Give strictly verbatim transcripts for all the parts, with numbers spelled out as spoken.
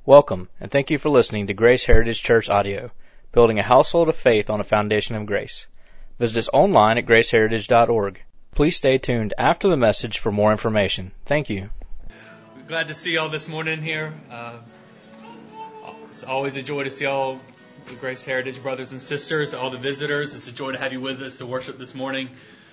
Welcome, and thank you for listening to Grace Heritage Church Audio, building a household of faith on a foundation of grace. Visit us online at grace heritage dot org. Please stay tuned after the message for more information. Thank you. We're glad to see y'all this morning here. Uh, it's always a joy to see all the Grace Heritage brothers and sisters, all the visitors. It's a joy to have you with us to worship this morning.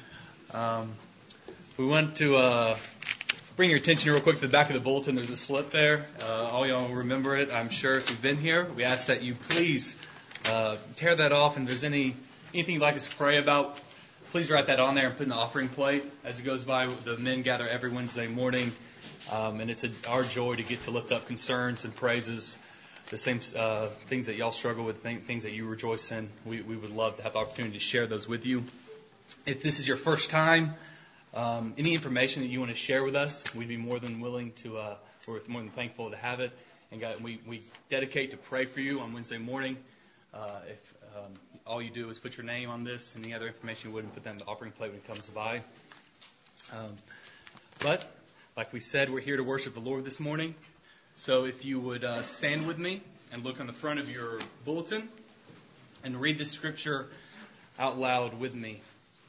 Um, we want to uh, bring your attention real quick to the back of the bulletin. There's a slip there. Uh, all y'all remember it, I'm sure, if you've been here. We ask that you please uh, tear that off, and if there's any anything you'd like us to pray about, please write that on there and put in the offering plate. As it goes by, the men gather every Wednesday morning, um, and it's a, our joy to get to lift up concerns and praises, the same uh, things that y'all struggle with, things that you rejoice in. We, we would love to have the opportunity to share those with you. If this is your first time, um, any information that you want to share with us, we'd be more than willing to, uh, we're more than thankful to have it. And God, we, we dedicate to pray for you on Wednesday morning. Uh, if um, all you do is put your name on this and any other information you wouldn't put that in the offering plate when it comes by. Um, but, like we said, we're here to worship the Lord this morning. So if you would uh, stand with me and look on the front of your bulletin and read this scripture out loud with me.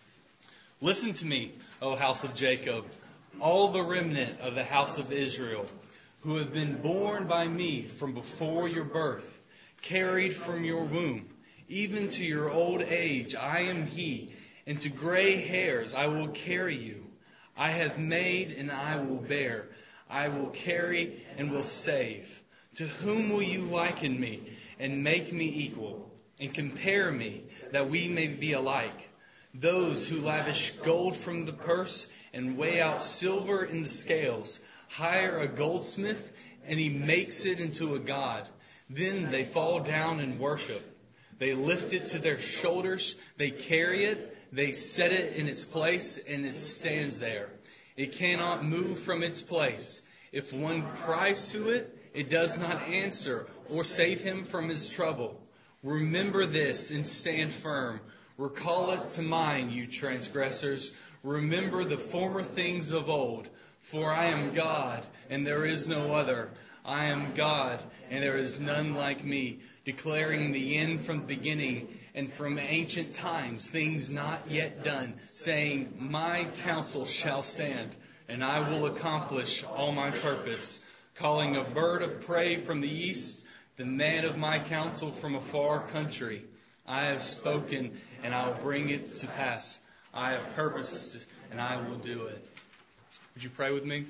Listen to me, O house of Jacob, all the remnant of the house of Israel, who have been born by me from before your birth, carried from your womb, even to your old age, I am he, and to gray hairs I will carry you. I have made and I will bear. I will carry and will save. To whom will you liken me and make me equal and compare me that we may be alike? Those who lavish gold from the purse and weigh out silver in the scales hire a goldsmith and he makes it into a god. Then they fall down and worship. They lift it to their shoulders. They carry it. They set it in its place and it stands there. It cannot move from its place. If one cries to it, it does not answer or save him from his trouble. Remember this and stand firm. Recall it to mind, you transgressors. Remember the former things of old. For I am God, and there is no other. I am God, and there is none like me, declaring the end from the beginning, and from ancient times things not yet done, saying, my counsel shall stand, and I will accomplish all my purpose, calling a bird of prey from the east, the man of my counsel from a far country. I have spoken, and I will bring it to pass. I have purposed, and I will do it. Would you pray with me?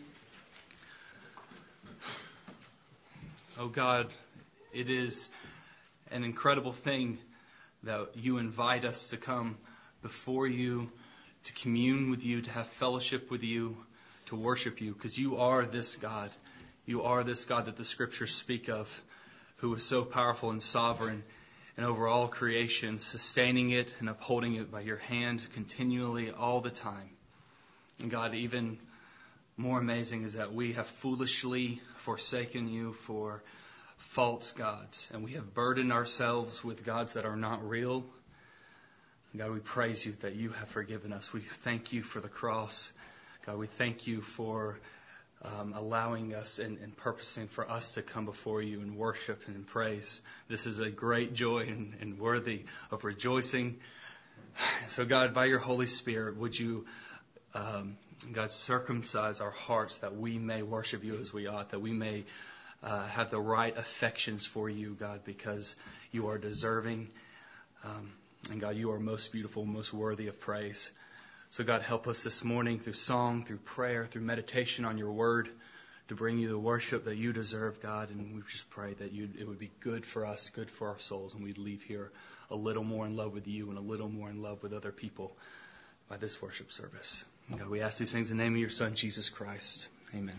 Oh God, it is an incredible thing that you invite us to come before you, to commune with you, to have fellowship with you, to worship you, because you are this God. You are this God that the Scriptures speak of, who is so powerful and sovereign and over all creation, sustaining it and upholding it by your hand continually all the time. And God, even more amazing is that we have foolishly forsaken you for false gods, and we have burdened ourselves with gods that are not real. God, we praise you that you have forgiven us. We thank you for the cross. God, we thank you for um, allowing us and, and purposing for us to come before you and worship and praise. This is a great joy and, and worthy of rejoicing. So God, by your Holy Spirit, would you, um, God, circumcise our hearts that we may worship you as we ought, that we may uh, have the right affections for you, God, because you are deserving. Um, and God, you are most beautiful, most worthy of praise. So God, help us this morning through song, through prayer, through meditation on your word to bring you the worship that you deserve, God. And we just pray that you, it would be good for us, good for our souls, and we'd leave here a little more in love with you and a little more in love with other people by this worship service. God, we ask these things in the name of your Son, Jesus Christ. Amen.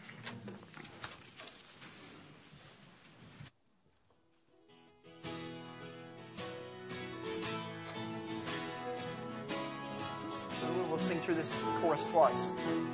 We'll sing through this chorus twice.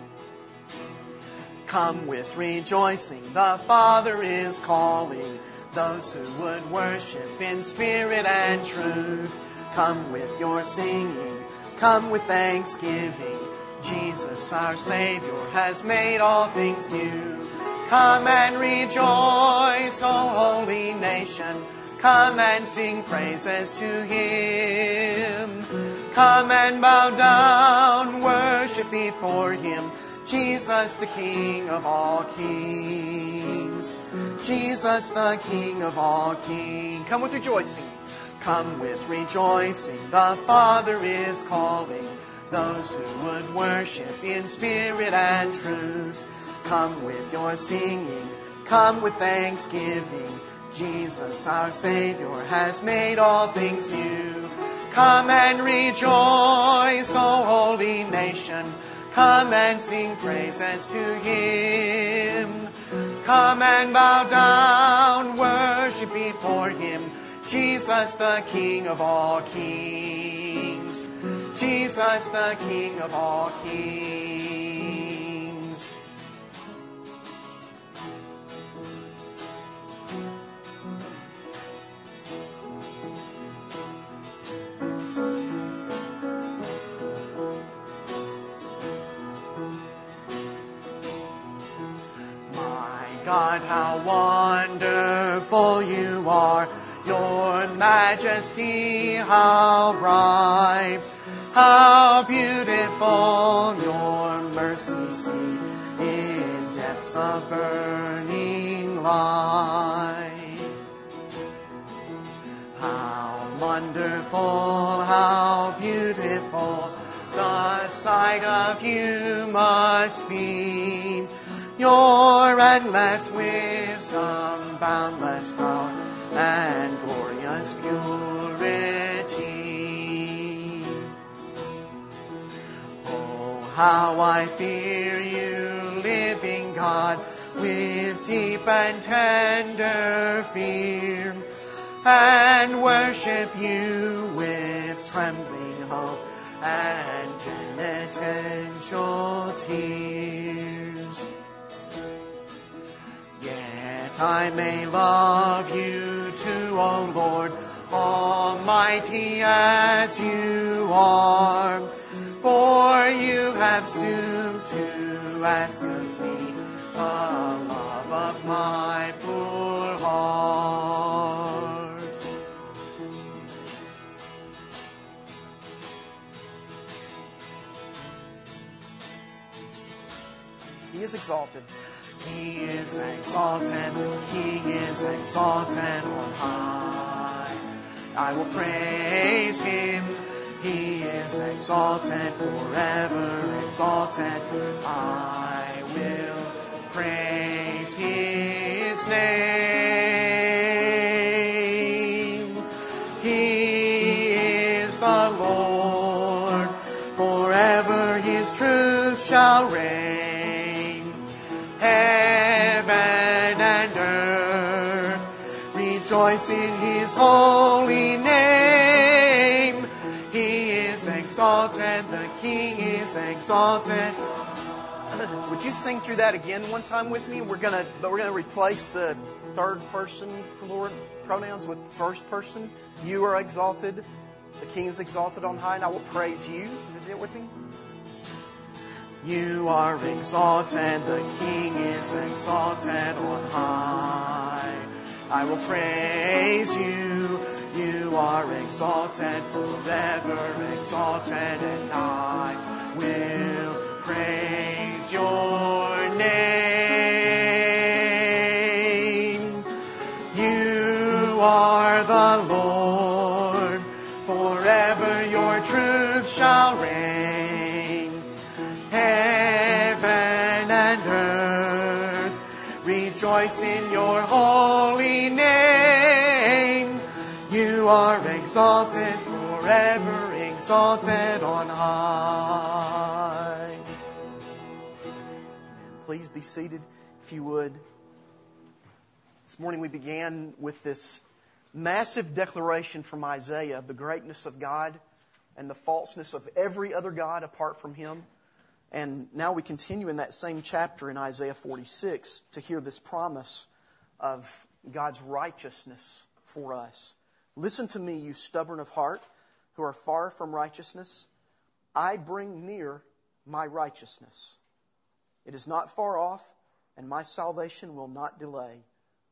Come with rejoicing, the Father is calling those who would worship in spirit and truth. Come with your singing, come with thanksgiving. Jesus, our Savior, has made all things new. Come and rejoice, O nation. Come and sing praises to Him. Come and bow down, worship before Him. Jesus, the King of all kings. Jesus, the King of all kings. Come with rejoicing. Come with rejoicing. The Father is calling those who would worship in spirit and truth. Come with your singing. Come with thanksgiving. Jesus, our Savior, has made all things new. Come and rejoice, O holy nation. Come and sing praises to Him. Come and bow down, worship before Him. Jesus, the King of all kings. Jesus, the King of all kings. God, how wonderful you are, your majesty, how bright, how beautiful your mercy see in depths of burning light. How wonderful, how beautiful the sight of you must be. Your endless wisdom, boundless power, and glorious purity. Oh, how I fear you, living God, with deep and tender fear, and worship you with trembling hope and penitential tears. Yet I may love you too, O Lord, almighty as you are, for you have stooped to ask of me the love of my poor heart. He is exalted. He is exalted, the King is exalted on high. I will praise Him. He is exalted, forever exalted. I will praise His name. He is the Lord, forever His truth shall reign. Heaven and earth rejoice in His holy name. He is exalted, the King is exalted. Would you sing through that again one time with me? We're gonna, but we're gonna replace the third person pronouns with first person. You are exalted, the King is exalted on high, and I will praise you. Did you do it with me? You are exalted, the King is exalted on high. I will praise you. You are exalted, forever exalted, and I will praise your name. You are the Lord, forever your truth shall reign. Heaven and earth rejoice in your holy name. You are exalted, forever exalted on high. Please be seated if you would. This morning we began with this massive declaration from Isaiah of the greatness of God and the falseness of every other God apart from Him. And now we continue in that same chapter in Isaiah forty-six to hear this promise of God's righteousness for us. Listen to me, you stubborn of heart, who are far from righteousness. I bring near my righteousness. It is not far off, and my salvation will not delay.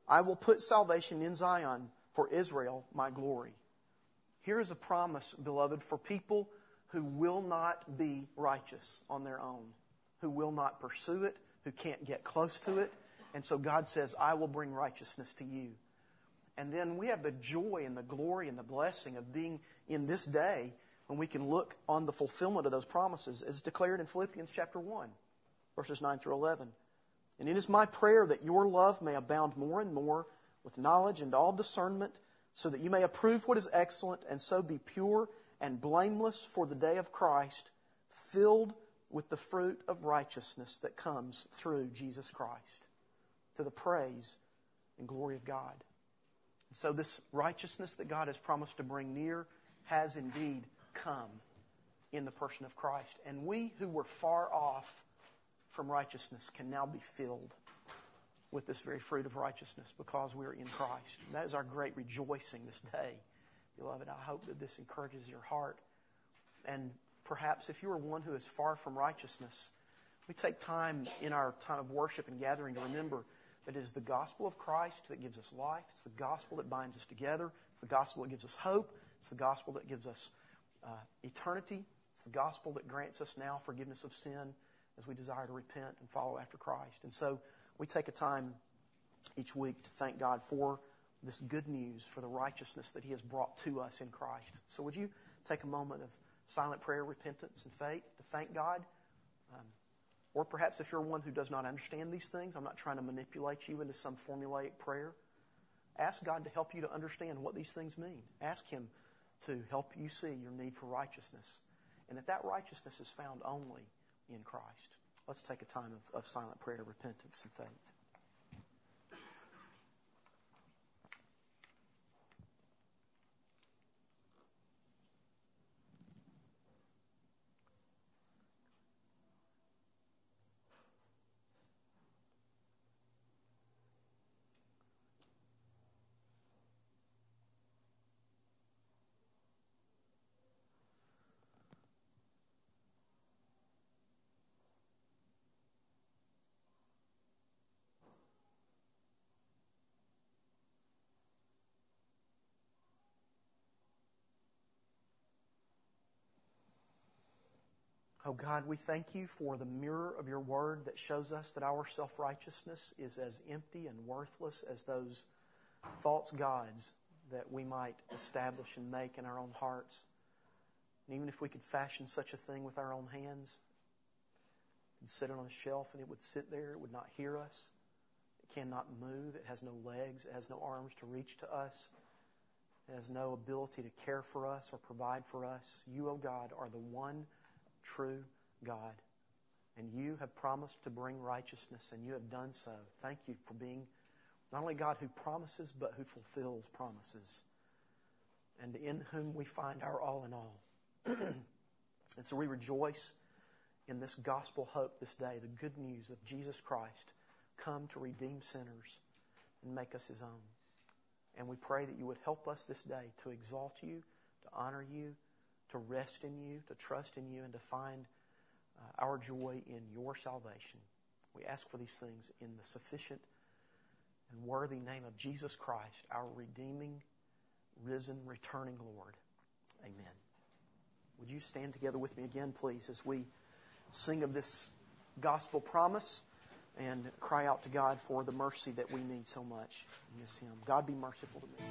I will put salvation in Zion for Israel, my glory. Here is a promise, beloved, for people who will not be righteous on their own, who will not pursue it, who can't get close to it. And so God says, I will bring righteousness to you. And then we have the joy and the glory and the blessing of being in this day when we can look on the fulfillment of those promises as declared in Philippians chapter one, verses nine through eleven. And it is my prayer that your love may abound more and more with knowledge and all discernment, so that you may approve what is excellent, and so be pure and blameless for the day of Christ, filled with the fruit of righteousness that comes through Jesus Christ, to the praise and glory of God. And so this righteousness that God has promised to bring near has indeed come in the person of Christ. And we who were far off from righteousness can now be filled with this very fruit of righteousness because we are in Christ. And that is our great rejoicing this day. Beloved, I hope that this encourages your heart. And perhaps if you are one who is far from righteousness, we take time in our time of worship and gathering to remember that it is the gospel of Christ that gives us life. It's the gospel that binds us together. It's the gospel that gives us hope. It's the gospel that gives us uh, eternity. It's the gospel that grants us now forgiveness of sin as we desire to repent and follow after Christ. And so we take a time each week to thank God for this good news, for the righteousness that He has brought to us in Christ. So would you take a moment of silent prayer, repentance, and faith to thank God? Um, or perhaps if you're one who does not understand these things, I'm not trying to manipulate you into some formulaic prayer. Ask God to help you to understand what these things mean. Ask Him to help you see your need for righteousness, and that that righteousness is found only in Christ. Let's take a time of, of silent prayer, repentance, and faith. Oh God, we thank You for the mirror of Your Word that shows us that our self-righteousness is as empty and worthless as those false gods that we might establish and make in our own hearts. And even if we could fashion such a thing with our own hands, we'd sit it on a shelf and it would sit there, it would not hear us. It cannot move, it has no legs, it has no arms to reach to us. It has no ability to care for us or provide for us. You, O God, are the one true God. And You have promised to bring righteousness, and You have done so. Thank You for being not only God who promises, but who fulfills promises, and in whom we find our all in all. And so we rejoice in this gospel hope this day, the good news of Jesus Christ come to redeem sinners and make us His own. And we pray that You would help us this day to exalt You, to honor You, to rest in You, to trust in You, and to find uh, our joy in Your salvation. We ask for these things in the sufficient and worthy name of Jesus Christ, our redeeming, risen, returning Lord. Amen. Would you stand together with me again, please, as we sing of this gospel promise and cry out to God for the mercy that we need so much in this hymn. God, be merciful to me.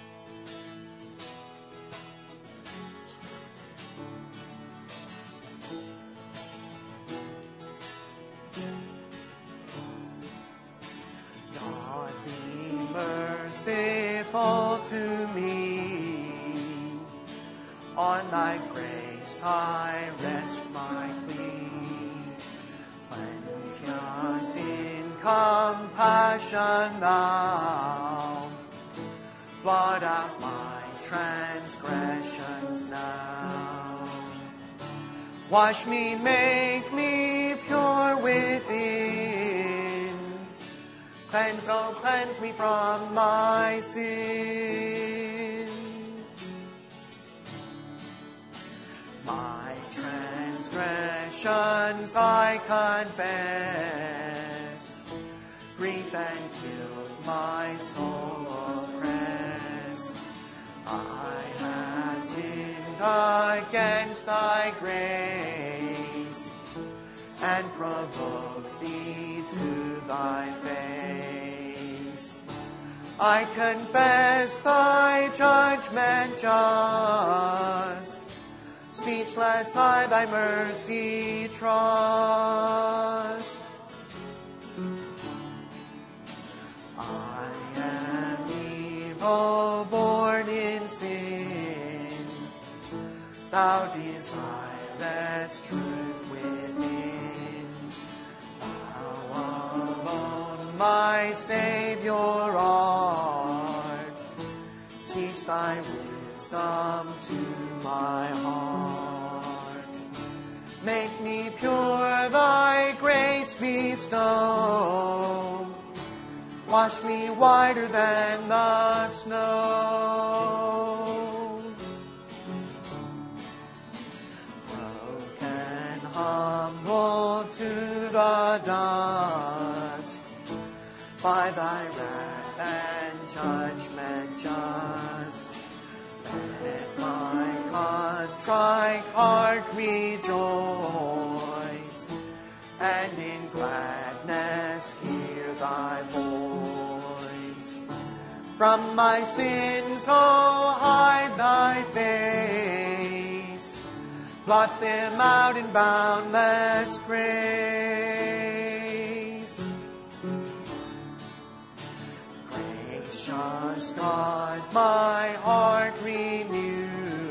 Merciful to me, on Thy grace I rest my plea. Plenteous in compassion Thou, blot out my transgressions now. Wash me, make me pure within. Cleanse, oh, cleanse me from my sin. My transgressions I confess. Grief and guilt my soul oppress. I have sinned against thy grace, and provoked thee to thy face. I confess thy judgment just, speechless I thy mercy trust. I am evil, born in sin. Thou desirest truth within. Thou alone, my Savior, art. Teach thy wisdom to my heart. Make me pure, thy grace bestow. Wash me whiter than the snow. Broken, humble to the dust, by thy wrath and judgment just. Let my contrite heart rejoice, and in gladness hear thy voice. From my sins, oh, hide thy face. Blot them out in boundless grace. Gracious God, my heart renew.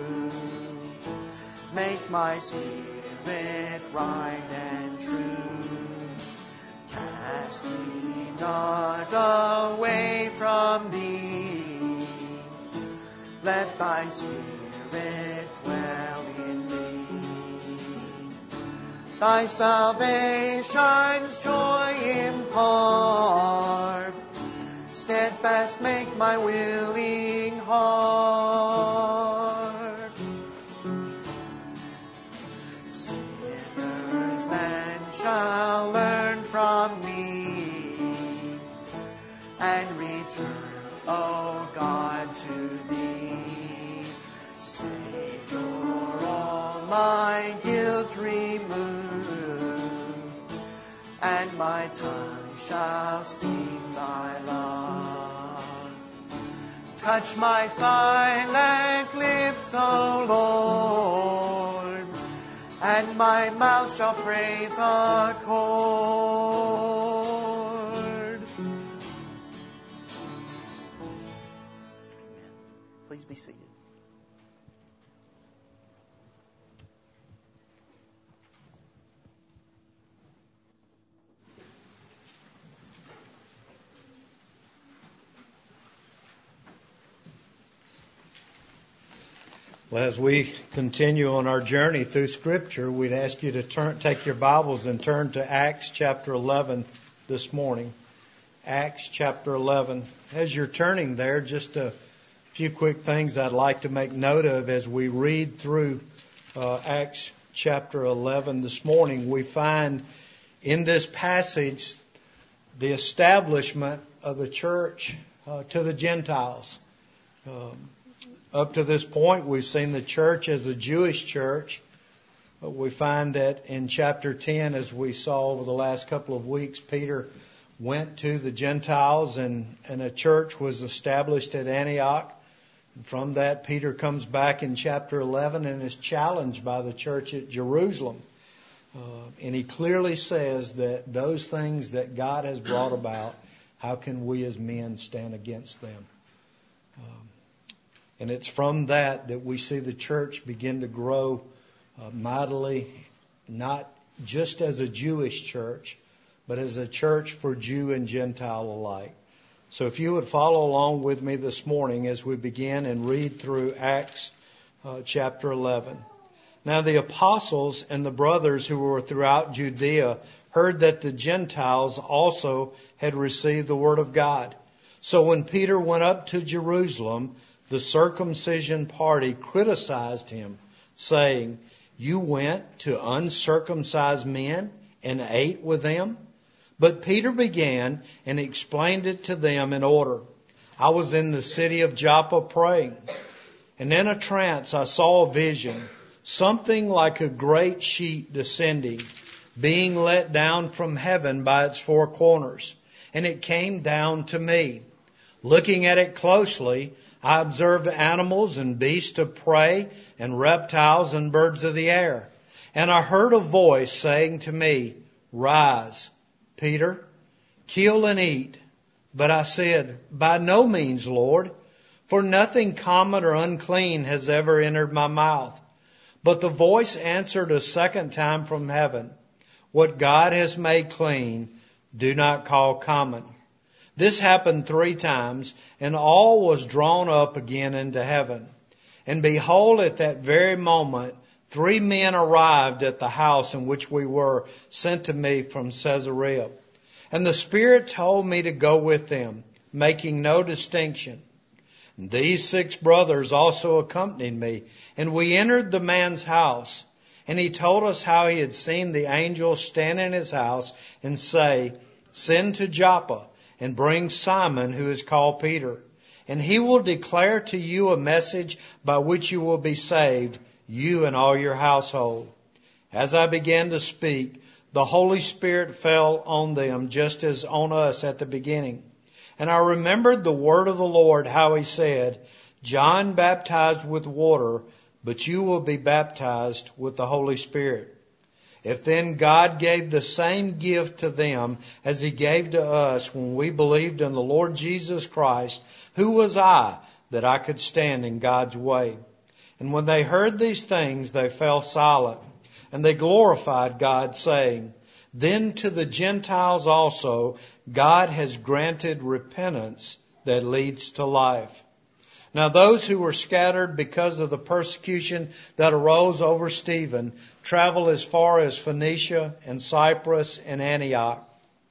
Make my spirit right and true. Cast me not away from thee. Let thy spirit dwell in me. Thy salvation's joy impart. Steadfast make my willing heart. Sinners then shall learn from me, and return, O God, to thee. Savior, all my guilt remove, and my tongue shall sing thy love. Touch my silent lips, O Lord, and my mouth shall praise accord. Amen. Please be seated. Well, as we continue on our journey through Scripture, we'd ask you to turn, take your Bibles and turn to Acts chapter eleven this morning. Acts chapter eleven. As you're turning there, just a few quick things I'd like to make note of as we read through uh, Acts chapter eleven this morning. We find in this passage the establishment of the church uh, to the Gentiles. Um, Up to this point, we've seen the church as a Jewish church. But we find that in chapter ten, as we saw over the last couple of weeks, Peter went to the Gentiles and, and a church was established at Antioch. And from that, Peter comes back in chapter eleven and is challenged by the church at Jerusalem. Uh, and he clearly says that those things that God has brought about, how can we as men stand against them? Um, And it's from that that we see the church begin to grow uh, mightily, not just as a Jewish church, but as a church for Jew and Gentile alike. So if you would follow along with me this morning as we begin and read through Acts uh, chapter eleven. Now the apostles and the brothers who were throughout Judea heard that the Gentiles also had received the word of God. So when Peter went up to Jerusalem, the circumcision party criticized him, saying, "You went to uncircumcised men and ate with them?" But Peter began and explained it to them in order. I was in the city of Joppa praying, and in a trance I saw a vision, something like a great sheet descending, being let down from heaven by its four corners, and it came down to me. Looking at it closely, I observed animals and beasts of prey and reptiles and birds of the air. And I heard a voice saying to me, Rise, Peter, kill and eat. But I said, By no means, Lord, for nothing common or unclean has ever entered my mouth. But the voice answered a second time from heaven, What God has made clean, do not call common. This happened three times, and all was drawn up again into heaven. And behold, at that very moment, three men arrived at the house in which we were, sent to me from Caesarea. And the Spirit told me to go with them, making no distinction. And these six brothers also accompanied me, and we entered the man's house. And he told us how he had seen the angel stand in his house and say, Send to Joppa and bring Simon, who is called Peter. And he will declare to you a message by which you will be saved, you and all your household. As I began to speak, the Holy Spirit fell on them just as on us at the beginning. And I remembered the word of the Lord, how he said, John baptized with water, but you will be baptized with the Holy Spirit. If then God gave the same gift to them as he gave to us when we believed in the Lord Jesus Christ, who was I that I could stand in God's way? And when they heard these things, they fell silent, and they glorified God, saying, Then to the Gentiles also God has granted repentance that leads to life. Now those who were scattered because of the persecution that arose over Stephen traveled as far as Phoenicia and Cyprus and Antioch,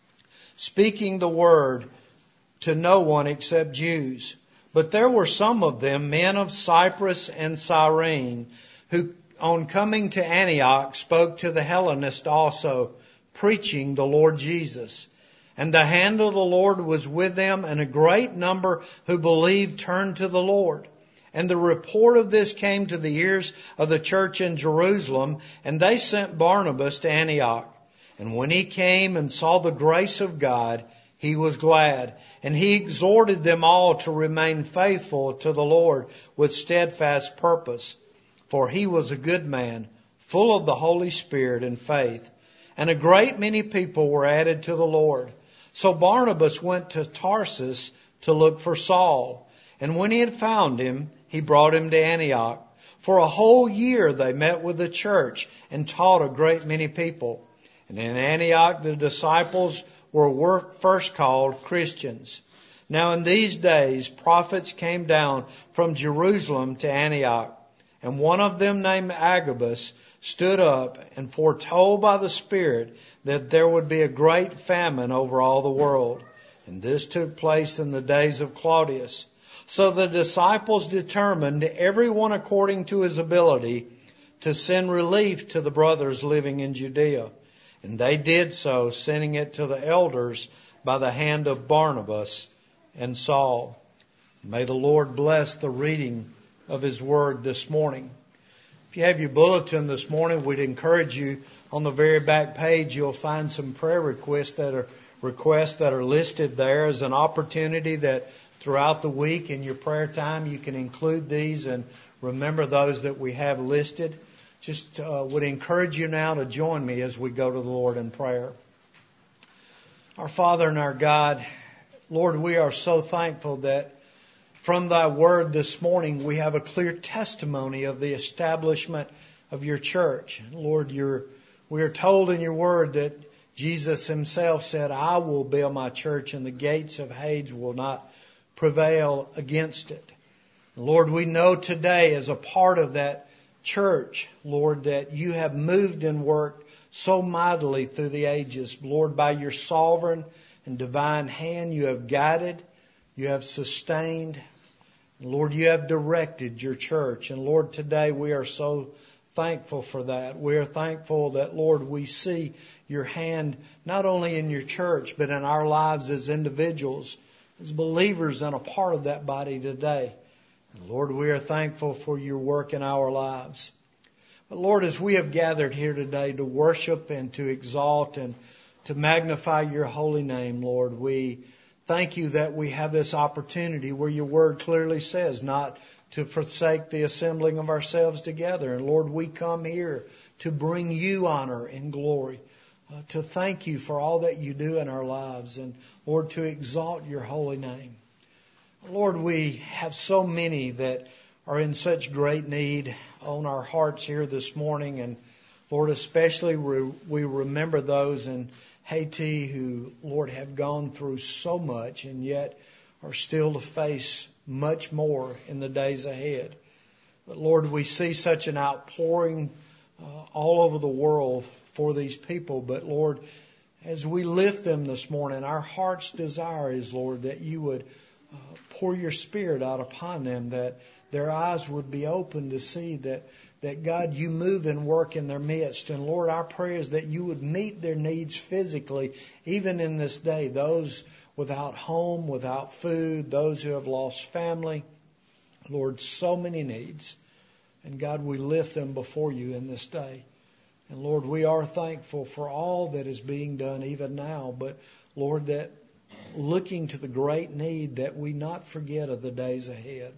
speaking the word to no one except Jews. But there were some of them, men of Cyprus and Cyrene, who on coming to Antioch spoke to the Hellenists also, preaching the Lord Jesus. And the hand of the Lord was with them, and a great number who believed turned to the Lord. And the report of this came to the ears of the church in Jerusalem, and they sent Barnabas to Antioch. And when he came and saw the grace of God, he was glad. And he exhorted them all to remain faithful to the Lord with steadfast purpose. For he was a good man, full of the Holy Spirit and faith. And a great many people were added to the Lord. So Barnabas went to Tarsus to look for Saul. And when he had found him, he brought him to Antioch. For a whole year they met with the church and taught a great many people. And in Antioch the disciples were first called Christians. Now in these days prophets came down from Jerusalem to Antioch. And one of them named Agabus stood up and foretold by the Spirit that there would be a great famine over all the world. And this took place in the days of Claudius. So the disciples determined, everyone according to his ability, to send relief to the brothers living in Judea. And they did so, sending it to the elders by the hand of Barnabas and Saul. May the Lord bless the reading of his word this morning. If you have your bulletin this morning, we'd encourage you on the very back page, you'll find some prayer requests that are requests that are listed there as an opportunity that throughout the week in your prayer time you can include these and remember those that we have listed. Just uh, would encourage you now to join me as we go to the Lord in prayer. Our Father and our God, Lord, we are so thankful that from thy word this morning, we have a clear testimony of the establishment of your church. Lord, you're, we are told in your word that Jesus himself said, I will build my church and the gates of Hades will not prevail against it. Lord, we know today as a part of that church, Lord, that you have moved and worked so mightily through the ages. Lord, by your sovereign and divine hand, you have guided, you have sustained, Lord, you have directed your church. And Lord, today we are so thankful for that. We are thankful that, Lord, we see your hand not only in your church, but in our lives as individuals, as believers and a part of that body today. And Lord, we are thankful for your work in our lives. But Lord, as we have gathered here today to worship and to exalt and to magnify your holy name, Lord, we thank you that we have this opportunity where your word clearly says not to forsake the assembling of ourselves together. And Lord, we come here to bring you honor and glory, uh, to thank you for all that you do in our lives, and Lord, to exalt your holy name. Lord, we have so many that are in such great need on our hearts here this morning. And Lord, especially we, we remember those in Haiti who, Lord, have gone through so much and yet are still to face much more in the days ahead. But Lord, we see such an outpouring uh, all over the world for these people. But Lord, as we lift them this morning, our heart's desire is, Lord, that you would uh, pour your Spirit out upon them, that their eyes would be open to see that, that God, you move and work in their midst. And Lord, our prayer is that you would meet their needs physically, even in this day. Those without home, without food, those who have lost family. Lord, so many needs. And God, we lift them before you in this day. And Lord, we are thankful for all that is being done even now. But Lord, that looking to the great need, that we not forget of the days ahead.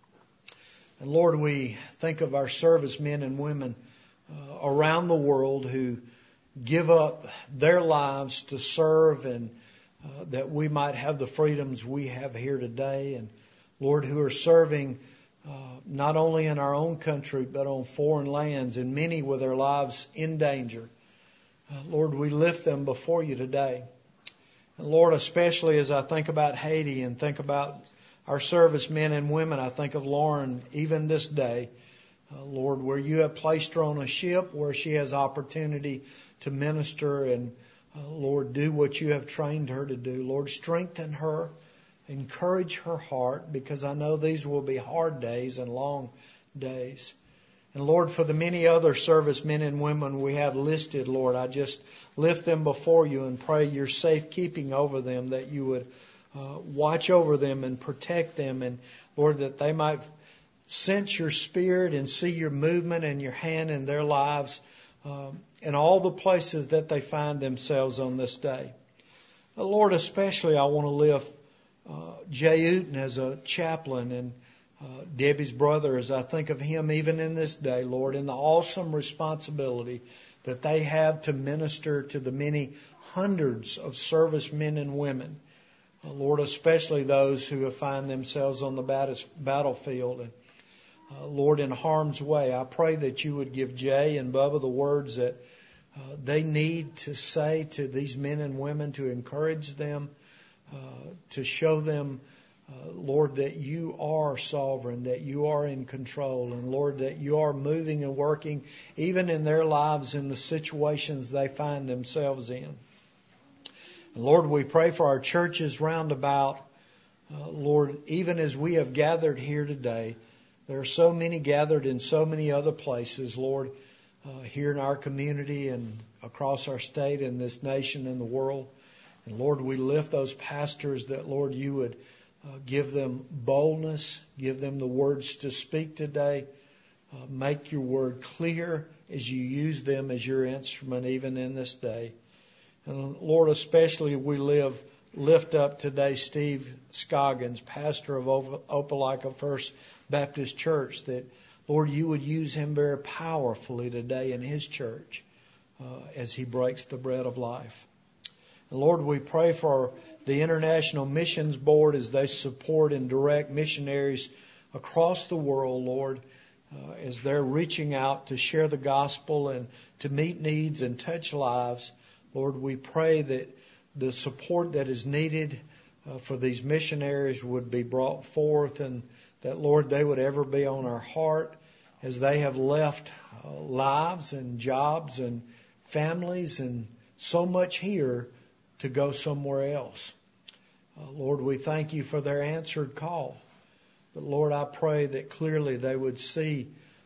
And Lord, we think of our servicemen and women uh, around the world who give up their lives to serve, and uh, that we might have the freedoms we have here today. And Lord, who are serving uh, not only in our own country, but on foreign lands, and many with their lives in danger. Uh, Lord, we lift them before you today. And Lord, especially as I think about Haiti and think about our servicemen and women, I think of Lauren even this day, uh, Lord, where you have placed her on a ship where she has opportunity to minister and, uh, Lord, do what you have trained her to do. Lord, strengthen her, encourage her heart, because I know these will be hard days and long days. And Lord, for the many other servicemen and women we have listed, Lord, I just lift them before you and pray your safekeeping over them, that you would Uh, watch over them and protect them, and Lord, that they might sense your Spirit and see your movement and your hand in their lives um, in all the places that they find themselves on this day. Uh, Lord, especially I want to lift uh, Jay Uten as a chaplain, and uh, Debbie's brother, as I think of him even in this day, Lord, in the awesome responsibility that they have to minister to the many hundreds of servicemen and women. Lord, especially those who find themselves on the battlefield and, uh, Lord, in harm's way. I pray that you would give Jay and Bubba the words that uh, they need to say to these men and women, to encourage them, uh, to show them, uh, Lord, that you are sovereign, that you are in control, and, Lord, that you are moving and working even in their lives in the situations they find themselves in. And Lord, we pray for our churches round about. Uh, Lord, even as we have gathered here today, there are so many gathered in so many other places, Lord, uh, here in our community and across our state and this nation and the world. And Lord, we lift those pastors that, Lord, you would uh, give them boldness, give them the words to speak today. Uh, make your word clear as you use them as your instrument even in this day. And Lord, especially we live, lift up today Steve Scoggins, pastor of Opelika First Baptist Church, that, Lord, you would use him very powerfully today in his church uh, as he breaks the bread of life. And Lord, we pray for the International Missions Board as they support and direct missionaries across the world, Lord, uh, as they're reaching out to share the gospel and to meet needs and touch lives. Lord, we pray that the support that is needed uh, for these missionaries would be brought forth, and that, Lord, they would ever be on our heart as they have left uh, lives and jobs and families and so much here to go somewhere else. Uh, Lord, we thank you for their answered call. But, Lord, I pray that clearly they would see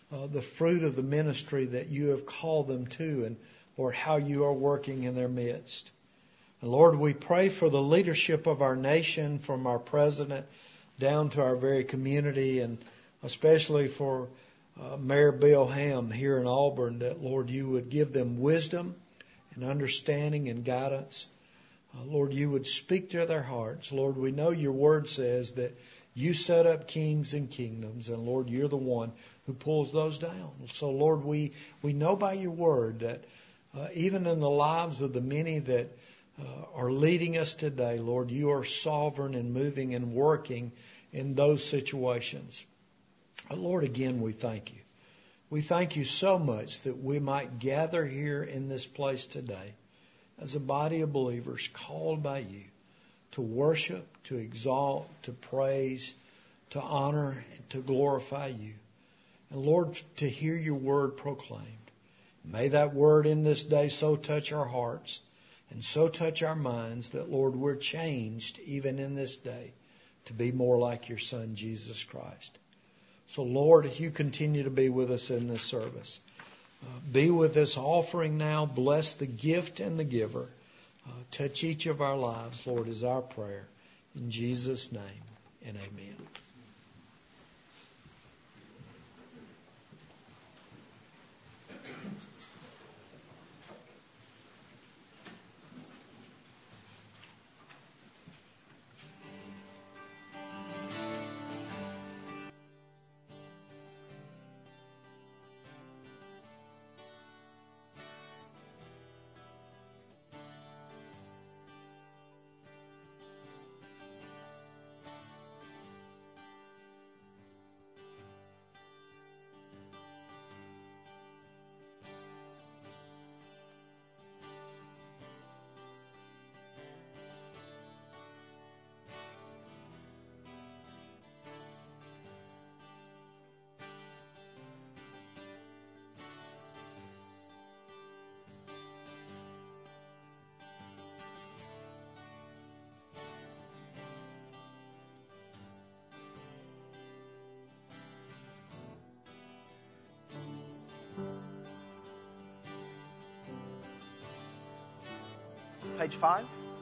uh, the fruit of the ministry that you have called them to, and Lord, how you are working in their midst. And Lord, we pray for the leadership of our nation, from our president down to our very community, and especially for uh, Mayor Bill Ham here in Auburn, that, Lord, you would give them wisdom and understanding and guidance. Uh, Lord, you would speak to their hearts. Lord, we know your word says that you set up kings and kingdoms, and Lord, you're the one who pulls those down. So, Lord, we, we know by your word that uh, even in the lives of the many that uh, are leading us today, Lord, you are sovereign and moving and working in those situations. Uh, Lord, again, we thank you. We thank you so much that we might gather here in this place today as a body of believers called by you to worship, to exalt, to praise, to honor, and to glorify you. And Lord, to hear your word proclaimed. May that word in this day so touch our hearts and so touch our minds that, Lord, we're changed even in this day to be more like your Son, Jesus Christ. So, Lord, you continue to be with us in this service. Uh, be with this offering now. Bless the gift and the giver. Uh, touch each of our lives, Lord, is our prayer. In Jesus' name, and amen. Page five.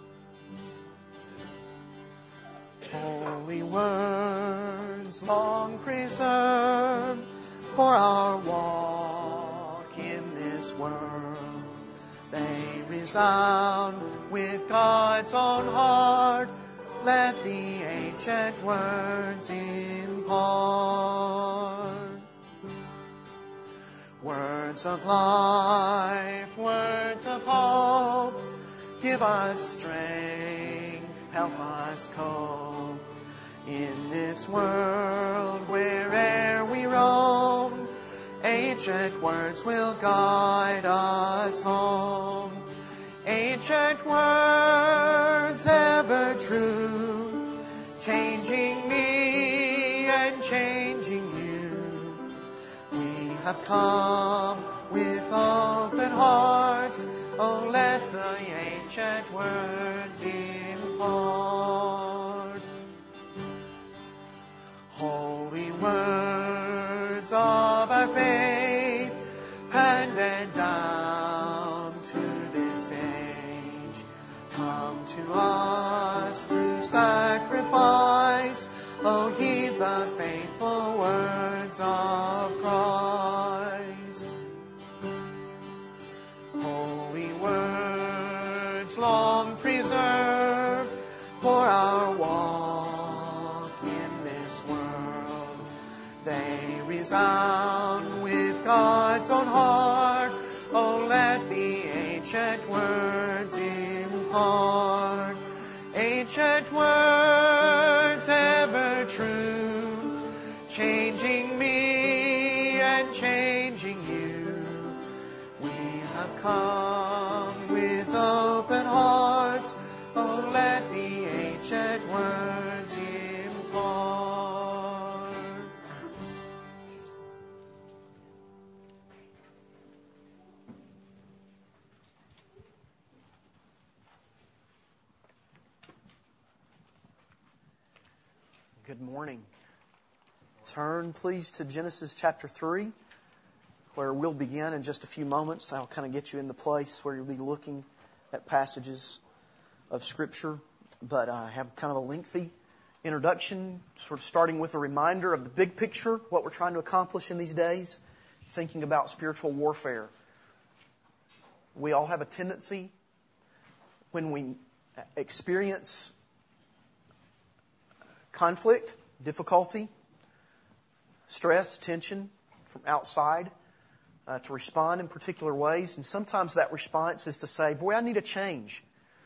Holy words long preserved for our walk in this world. They resound with God's own heart. Let the ancient words impart. Words of life, words of hope. Give us strength, help us cope in this world where'er we roam. Ancient words will guide us home. Ancient words ever true, changing me and changing you. We have come with open hearts. Oh, let the ancient words impart. Holy words of our faith, handed down to this age, come to us through sacrifice. Oh, heed the faithful words of Christ. Holy words long preserved for our walk in this world. They resound with God's own heart. Oh, let the ancient words impart. Ancient words ever true, changing me and changing you. We have come with open hearts. Oh, let the ancient words impart. Good morning. Turn, please, to Genesis chapter three. where we'll begin in just a few moments. I'll kind of get you in the place where you'll be looking at passages of Scripture. But I have kind of a lengthy introduction, sort of starting with a reminder of the big picture, what we're trying to accomplish in these days, thinking about spiritual warfare. We all have a tendency, when we experience conflict, difficulty, stress, tension from outside, uh, to respond in particular ways. And sometimes that response is to say, boy, I need a change.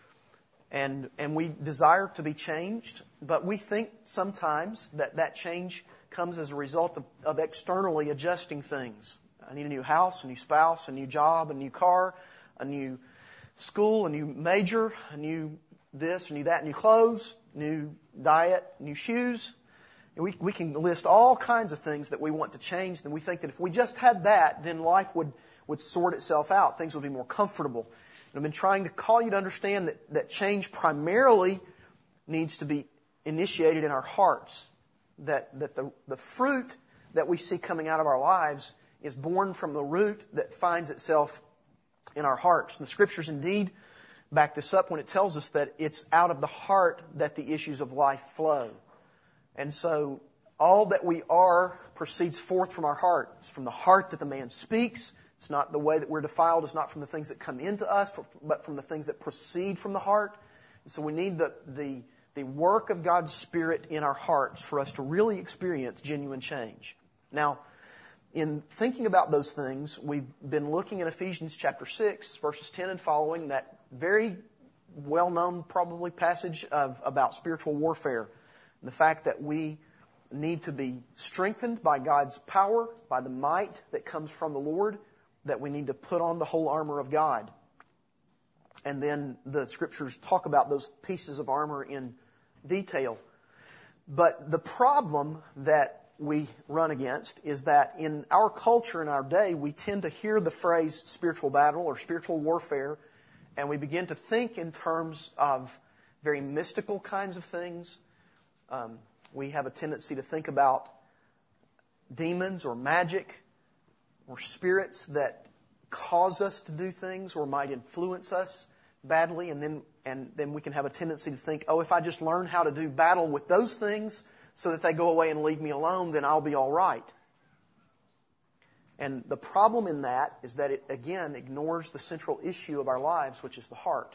And and we desire to be changed, but we think sometimes that that change comes as a result of, of externally adjusting things. I need a new house, a new spouse, a new job, a new car, a new school, a new major, a new this, a new that, new clothes, new diet, new shoes. And we we can list all kinds of things that we want to change, and we think that if we just had that, then life would, would sort itself out. Things would be more comfortable. I've been trying to call you to understand that, that change primarily needs to be initiated in our hearts. That, that the, the fruit that we see coming out of our lives is born from the root that finds itself in our hearts. And the Scriptures indeed back this up when it tells us that it's out of the heart that the issues of life flow. And so all that we are proceeds forth from our heart. It's from the heart that the man speaks. It's not the way that we're defiled. It's not from the things that come into us, but from the things that proceed from the heart. And so we need the, the, the work of God's Spirit in our hearts for us to really experience genuine change. Now, in thinking about those things, we've been looking at Ephesians chapter six, verses ten and following, that very well-known probably passage of about spiritual warfare. And the fact that we need to be strengthened by God's power, by the might that comes from the Lord, that we need to put on the whole armor of God. And then the Scriptures talk about those pieces of armor in detail. But the problem that we run against is that in our culture, in our day, we tend to hear the phrase spiritual battle or spiritual warfare, and we begin to think in terms of very mystical kinds of things. Um, we have a tendency to think about demons or magic or spirits that cause us to do things or might influence us badly, and then and then we can have a tendency to think, oh, if I just learn how to do battle with those things so that they go away and leave me alone, then I'll be all right. And the problem in that is that it, again, ignores the central issue of our lives, which is the heart.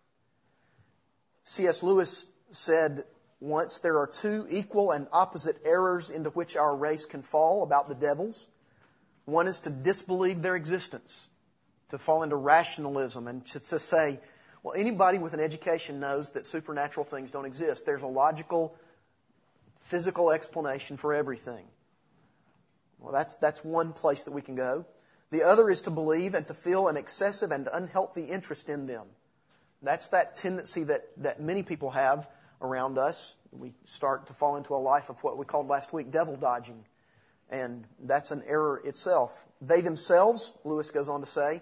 C S Lewis said once, there are two equal and opposite errors into which our race can fall about the devils. One is to disbelieve their existence, to fall into rationalism and to, to say, well, anybody with an education knows that supernatural things don't exist. There's a logical, physical explanation for everything. Well, that's that's one place that we can go. The other is to believe and to feel an excessive and unhealthy interest in them. That's that tendency that, that many people have around us. We start to fall into a life of what we called last week devil dodging. And that's an error itself. They themselves, Lewis goes on to say,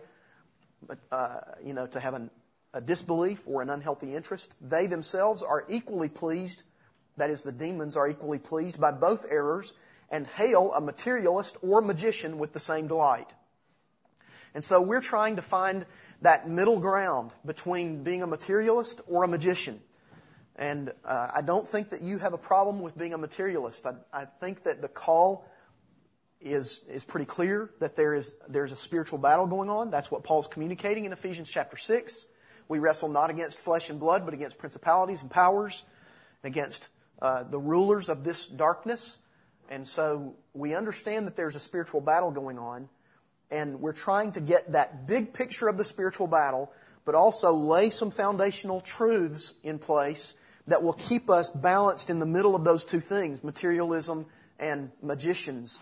uh, you know, to have an, a disbelief or an unhealthy interest, they themselves are equally pleased, that is, the demons are equally pleased by both errors, and hail a materialist or magician with the same delight. And so we're trying to find that middle ground between being a materialist or a magician. And uh, I don't think that you have a problem with being a materialist. I, I think that the call is is pretty clear that there is there's a spiritual battle going on. That's what Paul's communicating in Ephesians chapter six. We wrestle not against flesh and blood, but against principalities and powers, against uh, the rulers of this darkness. And so we understand that there's a spiritual battle going on, and we're trying to get that big picture of the spiritual battle, but also lay some foundational truths in place that will keep us balanced in the middle of those two things, materialism and magicians,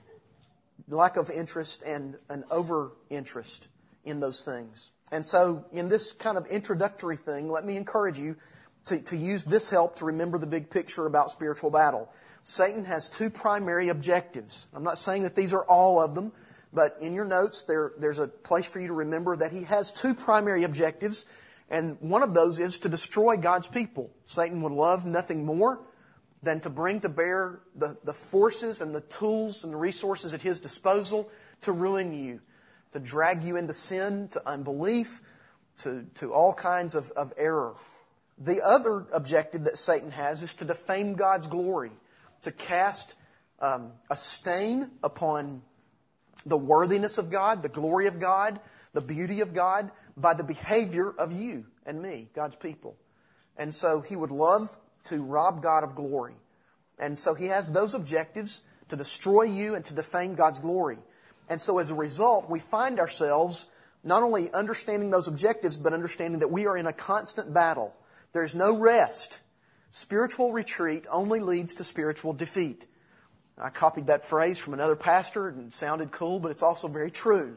lack of interest and an over-interest in those things. And so in this kind of introductory thing, let me encourage you to, to use this help to remember the big picture about spiritual battle. Satan has two primary objectives. I'm not saying that these are all of them, but in your notes there, there's a place for you to remember that he has two primary objectives, and one of those is to destroy God's people. Satan would love nothing more than to bring to bear the, the forces and the tools and the resources at his disposal to ruin you, to drag you into sin, to unbelief, to, to all kinds of, of error. The other objective that Satan has is to defame God's glory, to cast um, a stain upon the worthiness of God, the glory of God, the beauty of God, by the behavior of you and me, God's people. And so he would love to rob God of glory. And so he has those objectives to destroy you and to defame God's glory. And so as a result, we find ourselves not only understanding those objectives, but understanding that we are in a constant battle. There's no rest. Spiritual retreat only leads to spiritual defeat. I copied that phrase from another pastor and it sounded cool, but it's also very true.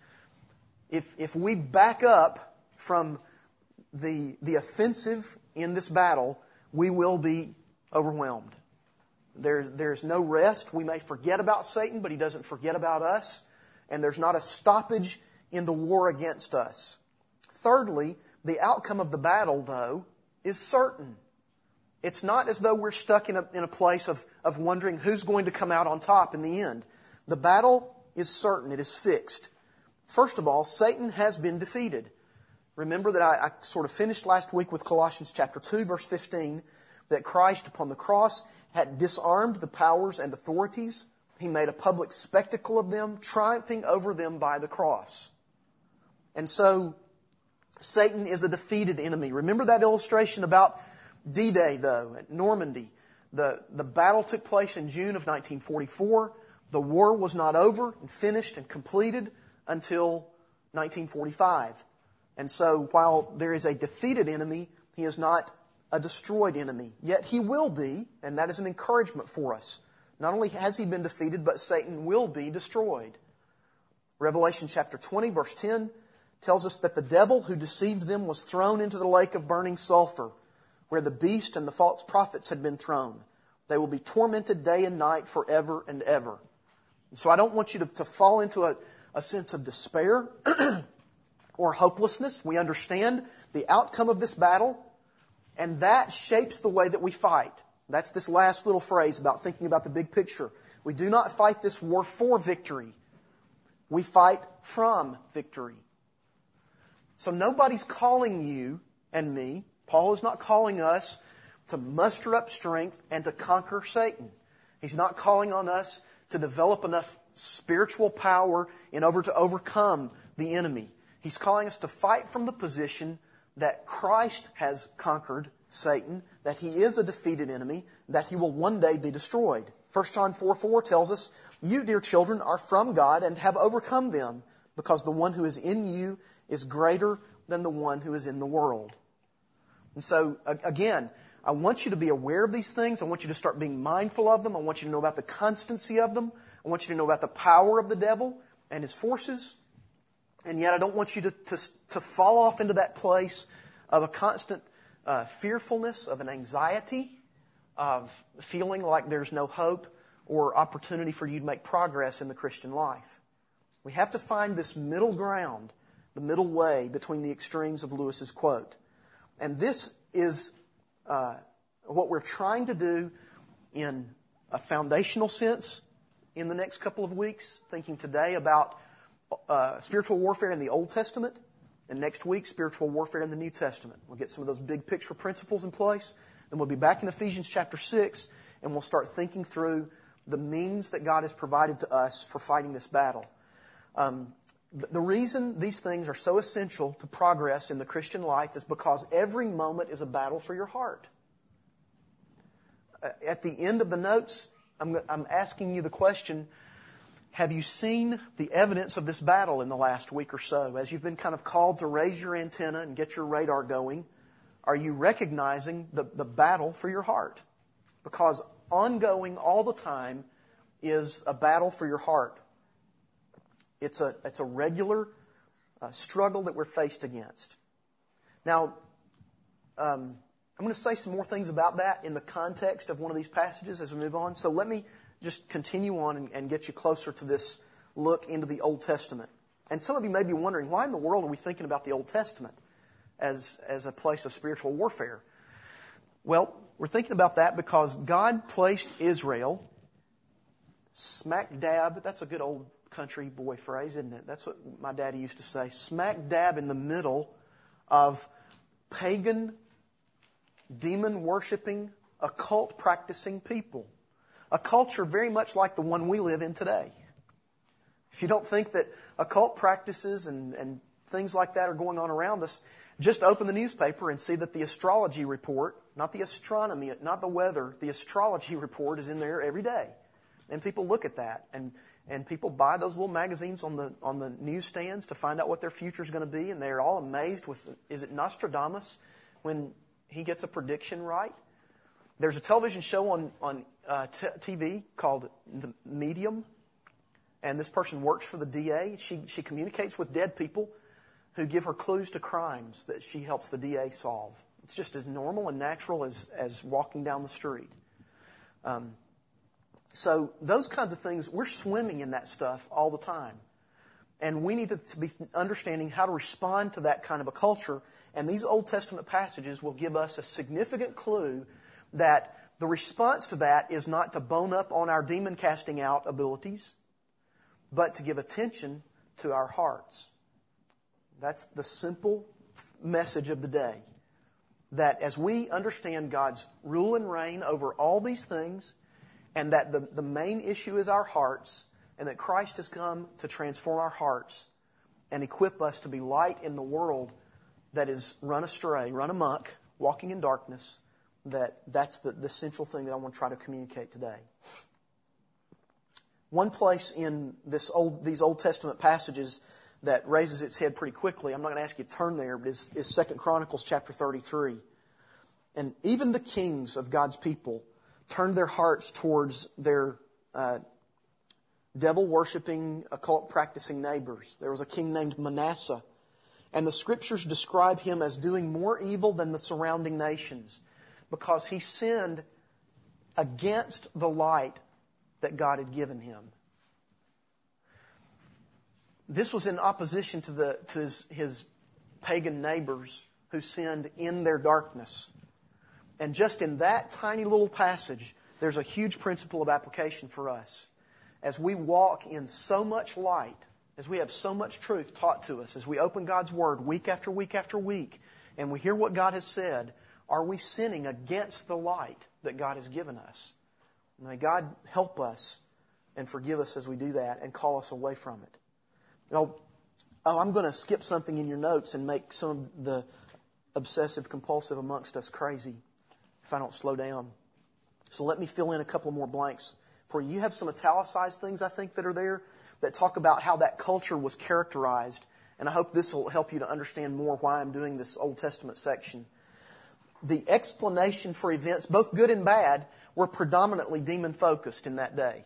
If, if we back up from the, the offensive in this battle, we will be overwhelmed. There, there's no rest. We may forget about Satan, but he doesn't forget about us. And there's not a stoppage in the war against us. Thirdly, the outcome of the battle, though, is certain. It's not as though we're stuck in a, in a place of, of wondering who's going to come out on top in the end. The battle is certain. It is fixed. First of all, Satan has been defeated. Remember that I, I sort of finished last week with Colossians chapter two, verse fifteen, that Christ upon the cross had disarmed the powers and authorities. He made a public spectacle of them, triumphing over them by the cross. And so, Satan is a defeated enemy. Remember that illustration about D-Day, though, at Normandy. The, the battle took place in June of nineteen forty-four. The war was not over and finished and completed until nineteen forty-five. And so while there is a defeated enemy, he is not a destroyed enemy. Yet he will be, and that is an encouragement for us. Not only has he been defeated, but Satan will be destroyed. Revelation chapter twenty, verse ten tells us that the devil who deceived them was thrown into the lake of burning sulfur, where the beast and the false prophets had been thrown. They will be tormented day and night forever and ever. And so I don't want you to, to fall into a, a sense of despair or hopelessness. We understand the outcome of this battle, and that shapes the way that we fight. That's this last little phrase about thinking about the big picture. We do not fight this war for victory. We fight from victory. So nobody's calling you and me. Paul is not calling us to muster up strength and to conquer Satan. He's not calling on us to develop enough spiritual power in order to overcome the enemy. He's calling us to fight from the position that Christ has conquered Satan, that he is a defeated enemy, that he will one day be destroyed. First John four four tells us, "You, dear children, are from God and have overcome them, because the one who is in you is greater than the one who is in the world." And so, again, I want you to be aware of these things. I want you to start being mindful of them. I want you to know about the constancy of them. I want you to know about the power of the devil and his forces. And yet I don't want you to, to, to fall off into that place of a constant uh, fearfulness, of an anxiety, of feeling like there's no hope or opportunity for you to make progress in the Christian life. We have to find this middle ground, the middle way between the extremes of Lewis's quote. And this is uh, what we're trying to do in a foundational sense in the next couple of weeks, thinking today about uh, spiritual warfare in the Old Testament, and next week, spiritual warfare in the New Testament. We'll get some of those big picture principles in place, and we'll be back in Ephesians chapter six, and we'll start thinking through the means that God has provided to us for fighting this battle. Um, The reason these things are so essential to progress in the Christian life is because every moment is a battle for your heart. At the end of the notes, I'm, I'm asking you the question, have you seen the evidence of this battle in the last week or so? As you've been kind of called to raise your antenna and get your radar going, are you recognizing the, the battle for your heart? Because ongoing all the time is a battle for your heart. It's a, it's a regular uh, struggle that we're faced against. Now, um, I'm going to say some more things about that in the context of one of these passages as we move on. So let me just continue on and, and get you closer to this look into the Old Testament. And some of you may be wondering, why in the world are we thinking about the Old Testament as, as a place of spiritual warfare? Well, We're thinking about that because God placed Israel smack dab, that's a good old country boy phrase, isn't it? That's what my daddy used to say. Smack dab in the middle of pagan, demon-worshipping, occult-practicing people. A culture very much like the one we live in today. If you don't think that occult practices and, and things like that are going on around us, just open the newspaper and see that the astrology report, not the astronomy, not the weather, the astrology report is in there every day. And people look at that, and, and people buy those little magazines on the on the newsstands to find out what their future is going to be, and they're all amazed with, is it Nostradamus when he gets a prediction right? There's a television show on, on uh, t- TV called The Medium, and this person works for the D A. She, she communicates with dead people who give her clues to crimes that she helps the D A solve. It's just as normal and natural as, as walking down the street. Um, so those kinds of things, we're swimming in that stuff all the time. And we need to be understanding how to respond to that kind of a culture. And these Old Testament passages will give us a significant clue that the response to that is not to bone up on our demon casting out abilities, but to give attention to our hearts. That's the simple message of the day. That as we understand God's rule and reign over all these things, and that the, the main issue is our hearts, and that Christ has come to transform our hearts and equip us to be light in the world that is run astray, run amok, walking in darkness, that that's the, the central thing that I want to try to communicate today. One place in this old, these Old Testament passages that raises its head pretty quickly, I'm not going to ask you to turn there, but is, is Second Chronicles chapter thirty-three. And even the kings of God's people turned their hearts towards their uh, devil-worshipping, occult-practicing neighbors. There was a king named Manasseh, and the Scriptures describe him as doing more evil than the surrounding nations because he sinned against the light that God had given him. This was in opposition to the to his, his pagan neighbors who sinned in their darkness. And just in that tiny little passage, there's a huge principle of application for us. As we walk in so much light, as we have so much truth taught to us, as we open God's Word week after week after week, and we hear what God has said, are we sinning against the light that God has given us? May God help us and forgive us as we do that and call us away from it. Now, oh, I'm going to skip something in your notes and make some of the obsessive compulsive amongst us crazy if I don't slow down. So let me fill in a couple more blanks for you. You have some italicized things, I think, that are there that talk about how that culture was characterized. And I hope this will help you to understand more why I'm doing this Old Testament section. The explanation for events, both good and bad, were predominantly demon-focused in that day.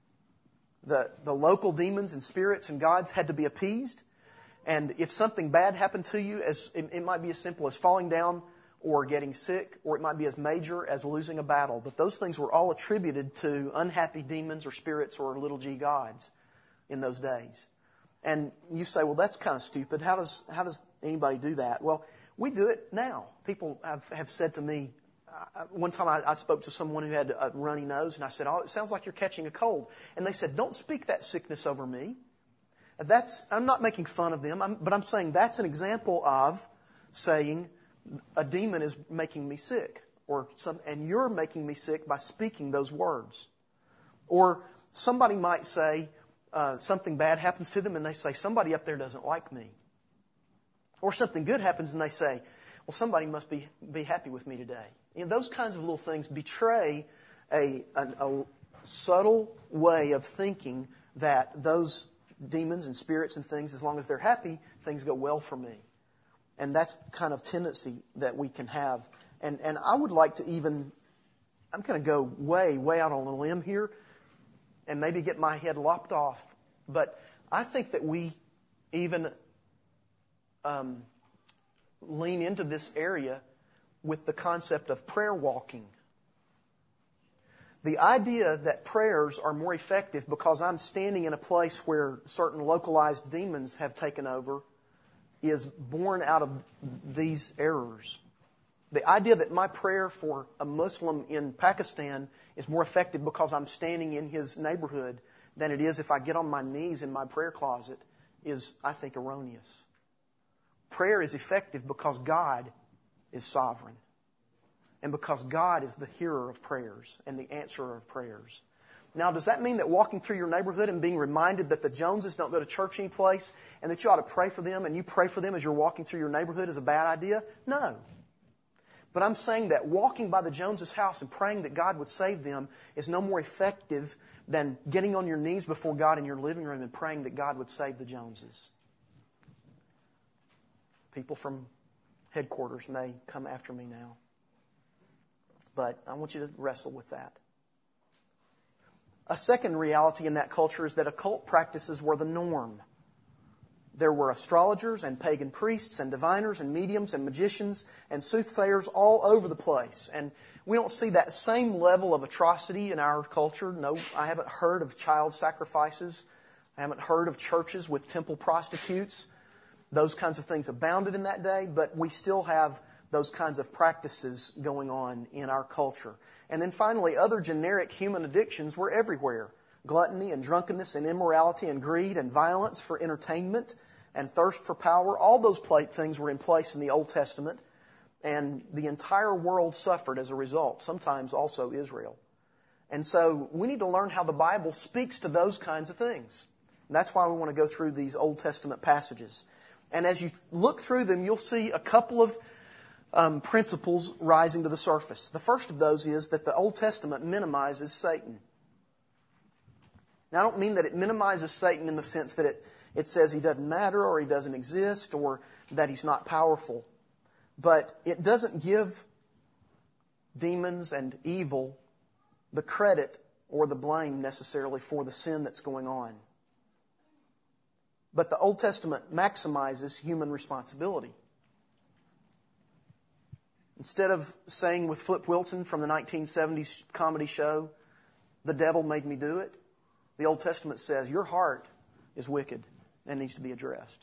The, the local demons and spirits and gods had to be appeased. And if something bad happened to you, as it, it might be as simple as falling down or getting sick, or it might be as major as losing a battle. But those things were all attributed to unhappy demons or spirits or little g gods in those days. And you say, well, that's kind of stupid. How does how does anybody do that? Well, we do it now. People have, have said to me, uh, one time I, I spoke to someone who had a runny nose, and I said, oh, it sounds like you're catching a cold. And they said, don't speak that sickness over me. That's I'm not making fun of them, I'm, but I'm saying that's an example of saying, a demon is making me sick, or some, and you're making me sick by speaking those words. Or somebody might say uh, something bad happens to them, and they say somebody up there doesn't like me. Or something good happens, and they say, well, somebody must be be happy with me today. You know, those kinds of little things betray a, a, a subtle way of thinking that those demons and spirits and things, as long as they're happy, things go well for me. And that's the kind of tendency that we can have. And and I would like to even, I'm going to go way, way out on a limb here and maybe get my head lopped off. But I think that we even um, lean into this area with the concept of prayer walking. The idea that prayers are more effective because I'm standing in a place where certain localized demons have taken over is born out of these errors. The idea that my prayer for a Muslim in Pakistan is more effective because I'm standing in his neighborhood than it is if I get on my knees in my prayer closet is, I think, erroneous. Prayer is effective because God is sovereign and because God is the hearer of prayers and the answerer of prayers. Now, does that mean that walking through your neighborhood and being reminded that the Joneses don't go to church any place and that you ought to pray for them and you pray for them as you're walking through your neighborhood is a bad idea? No. But I'm saying that walking by the Joneses' house and praying that God would save them is no more effective than getting on your knees before God in your living room and praying that God would save the Joneses. People from headquarters may come after me now. But I want you to wrestle with that. A second reality in that culture is that occult practices were the norm. There were astrologers and pagan priests and diviners and mediums and magicians and soothsayers all over the place. And we don't see that same level of atrocity in our culture. No, I haven't heard of child sacrifices. I haven't heard of churches with temple prostitutes. Those kinds of things abounded in that day, but we still have those kinds of practices going on in our culture. And then finally, other generic human addictions were everywhere. Gluttony and drunkenness and immorality and greed and violence for entertainment and thirst for power. All those things were in place in the Old Testament. And the entire world suffered as a result. Sometimes also Israel. And so we need to learn how the Bible speaks to those kinds of things. And that's why we want to go through these Old Testament passages. And as you look through them, you'll see a couple of um, principles rising to the surface. The first of those is that the Old Testament minimizes Satan. Now, I don't mean that it minimizes Satan in the sense that it, it says he doesn't matter or he doesn't exist or that he's not powerful. But it doesn't give demons and evil the credit or the blame necessarily for the sin that's going on. But the Old Testament maximizes human responsibility. Instead of saying with Flip Wilson from the nineteen seventies comedy show, "The devil made me do it," the Old Testament says, your heart is wicked and needs to be addressed.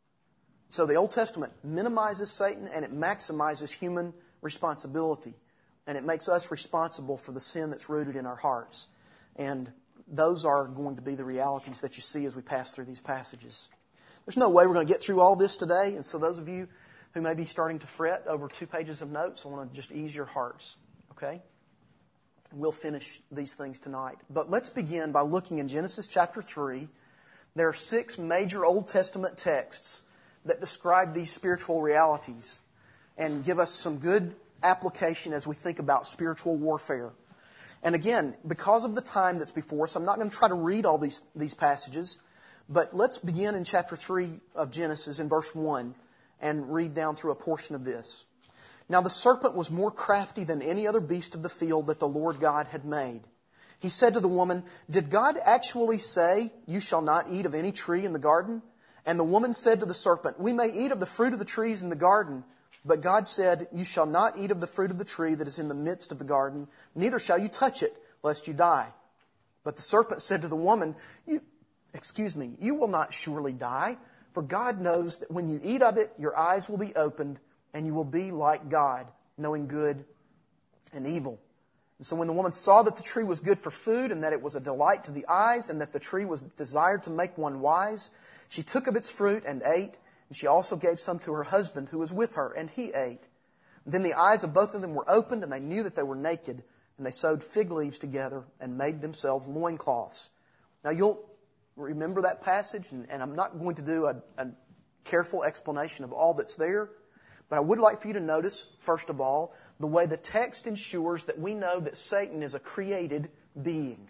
So the Old Testament minimizes Satan and it maximizes human responsibility. And it makes us responsible for the sin that's rooted in our hearts. And those are going to be the realities that you see as we pass through these passages. There's no way we're going to get through all this today. And so those of you who may be starting to fret over two pages of notes, I want to just ease your hearts. Okay? We'll finish these things tonight. But let's begin by looking in Genesis chapter three. There are six major Old Testament texts that describe these spiritual realities and give us some good application as we think about spiritual warfare. And again, because of the time that's before us, I'm not going to try to read all these, these passages, but let's begin in chapter three of Genesis in verse one and read down through a portion of this. Now the serpent was more crafty than any other beast of the field that the Lord God had made. He said to the woman, "Did God actually say, 'You shall not eat of any tree in the garden?' And the woman said to the serpent, 'We may eat of the fruit of the trees in the garden, but God said, You shall not eat of the fruit of the tree that is in the midst of the garden, neither shall you touch it, lest you die.' But the serpent said to the woman, You, excuse me, you will not surely die, for God knows that when you eat of it, your eyes will be opened, and you will be like God, knowing good and evil." And so when the woman saw that the tree was good for food, and that it was a delight to the eyes, and that the tree was desired to make one wise, she took of its fruit and ate, and she also gave some to her husband who was with her, and he ate. And then the eyes of both of them were opened, and they knew that they were naked, and they sewed fig leaves together and made themselves loincloths. Now you'll remember that passage, and, and I'm not going to do a, a careful explanation of all that's there, but I would like for you to notice, first of all, the way the text ensures that we know that Satan is a created being.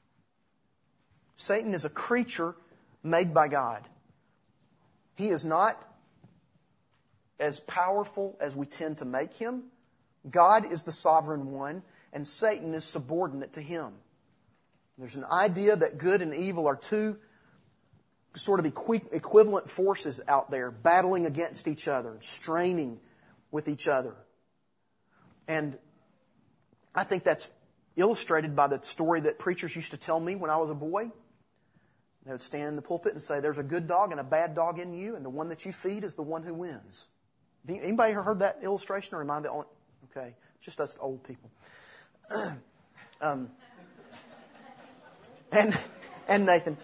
Satan is a creature made by God. He is not as powerful as we tend to make him. God is the sovereign one, and Satan is subordinate to him. There's an idea that good and evil are two sort of equi- equivalent forces out there, battling against each other, straining with each other. And I think that's illustrated by the story that preachers used to tell me when I was a boy. They would stand in the pulpit and say, "There's a good dog and a bad dog in you, and the one that you feed is the one who wins." Anybody ever heard that illustration, or am I the only, Okay? Just us old people. um, and, and Nathan,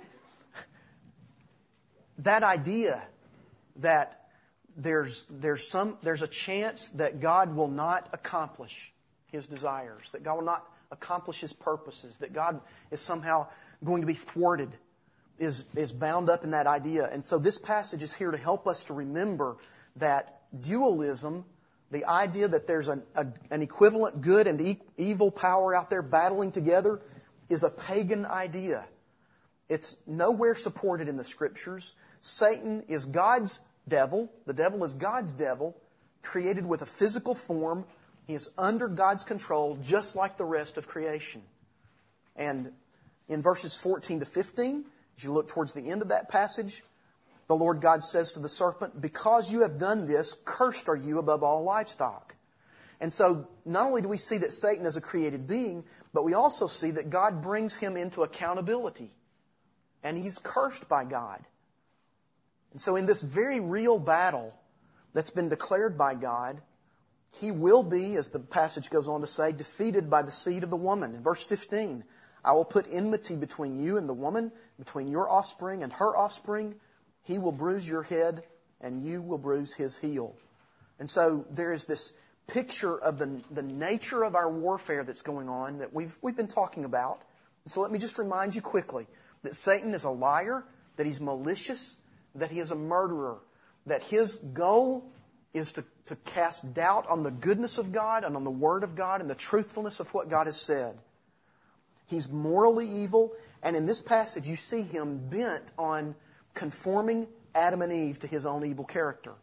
that idea that there's, there's some, there's a chance that God will not accomplish His desires, that God will not accomplish His purposes, that God is somehow going to be thwarted, is, is bound up in that idea. And so this passage is here to help us to remember that dualism, the idea that there's an, a, an equivalent good and e- evil power out there battling together, is a pagan idea. It's nowhere supported in the Scriptures. Satan is God's devil. The devil is God's devil, created with a physical form. He is under God's control, just like the rest of creation. And in verses fourteen to fifteen, as you look towards the end of that passage, the Lord God says to the serpent, "Because you have done this, cursed are you above all livestock." And so not only do we see that Satan is a created being, but we also see that God brings him into accountability. And he's cursed by God. And so in this very real battle that's been declared by God, he will be, as the passage goes on to say, defeated by the seed of the woman. In verse fifteen, "I will put enmity between you and the woman, between your offspring and her offspring. He will bruise your head, and you will bruise his heel." And so there is this picture of the, the nature of our warfare that's going on that we've, we've been talking about. And so let me just remind you quickly that Satan is a liar, that he's malicious, that he is a murderer, that his goal is to, to cast doubt on the goodness of God and on the Word of God and the truthfulness of what God has said. He's morally evil, and in this passage you see him bent on conforming Adam and Eve to his own evil character.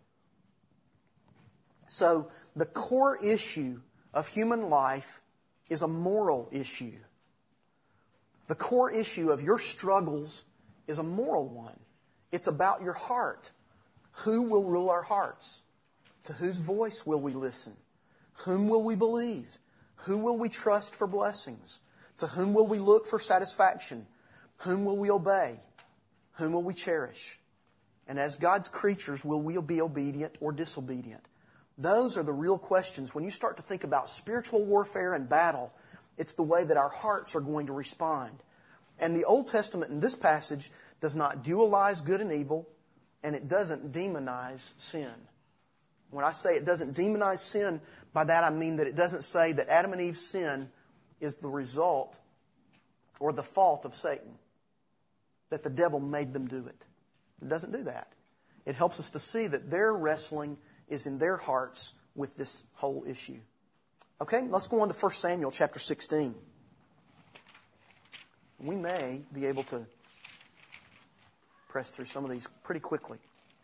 So the core issue of human life is a moral issue. The core issue of your struggles is a moral one. It's about your heart. Who will rule our hearts? To whose voice will we listen? Whom will we believe? Who will we trust for blessings? To whom will we look for satisfaction? Whom will we obey? Whom will we cherish? And as God's creatures, will we be obedient or disobedient? Those are the real questions. When you start to think about spiritual warfare and battle, it's the way that our hearts are going to respond. And the Old Testament in this passage does not dualize good and evil, and it doesn't demonize sin. When I say it doesn't demonize sin, by that I mean that it doesn't say that Adam and Eve's sin is the result or the fault of Satan, that the devil made them do it. It doesn't do that. It helps us to see that their wrestling is in their hearts with this whole issue. Okay, let's go on to First Samuel chapter sixteen. We may be able to press through some of these pretty quickly.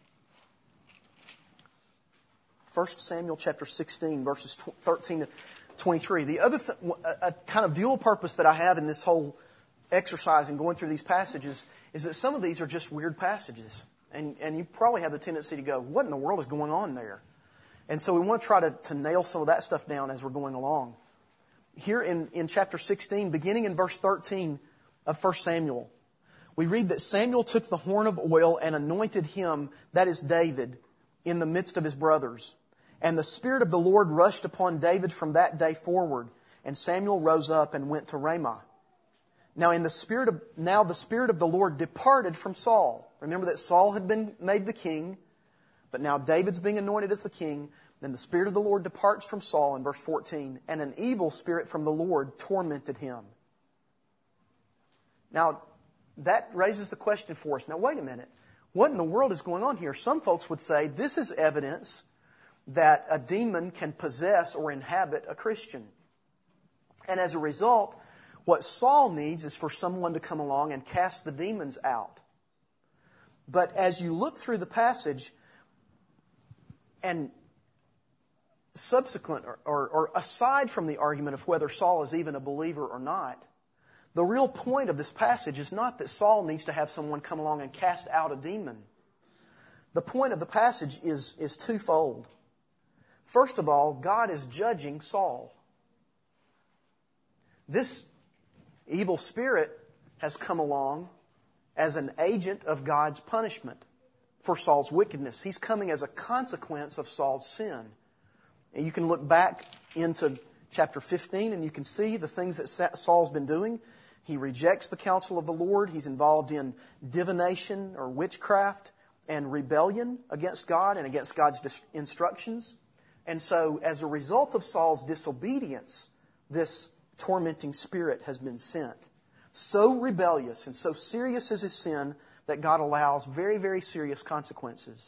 First Samuel chapter sixteen, verses thirteen to twenty-three. The other th- a kind of dual purpose that I have in this whole exercise and going through these passages is that some of these are just weird passages. And, and you probably have the tendency to go, what in the world is going on there? And so we want to try to, to nail some of that stuff down as we're going along. Here in, in chapter sixteen, beginning in verse thirteen of First Samuel, we read that Samuel took the horn of oil and anointed him, that is David, in the midst of his brothers. And the Spirit of the Lord rushed upon David from that day forward. And Samuel rose up and went to Ramah. Now in the spirit of, now the Spirit of the Lord departed from Saul. Remember that Saul had been made the king, but now David's being anointed as the king. Then the Spirit of the Lord departs from Saul in verse fourteen, and an evil spirit from the Lord tormented him. Now, that raises the question for us. Now, wait a minute. What in the world is going on here? Some folks would say this is evidence that a demon can possess or inhabit a Christian. And as a result, what Saul needs is for someone to come along and cast the demons out. But as you look through the passage, and subsequent, or, or, or aside from the argument of whether Saul is even a believer or not, the real point of this passage is not that Saul needs to have someone come along and cast out a demon. The point of the passage is, is twofold. First of all, God is judging Saul. This evil spirit has come along as an agent of God's punishment for Saul's wickedness. He's coming as a consequence of Saul's sin. And you can look back into chapter fifteen and you can see the things that Saul's been doing. He rejects the counsel of the Lord. He's involved in divination or witchcraft and rebellion against God and against God's instructions. And so as a result of Saul's disobedience, this tormenting spirit has been sent. So rebellious and so serious is his sin that God allows very, very serious consequences.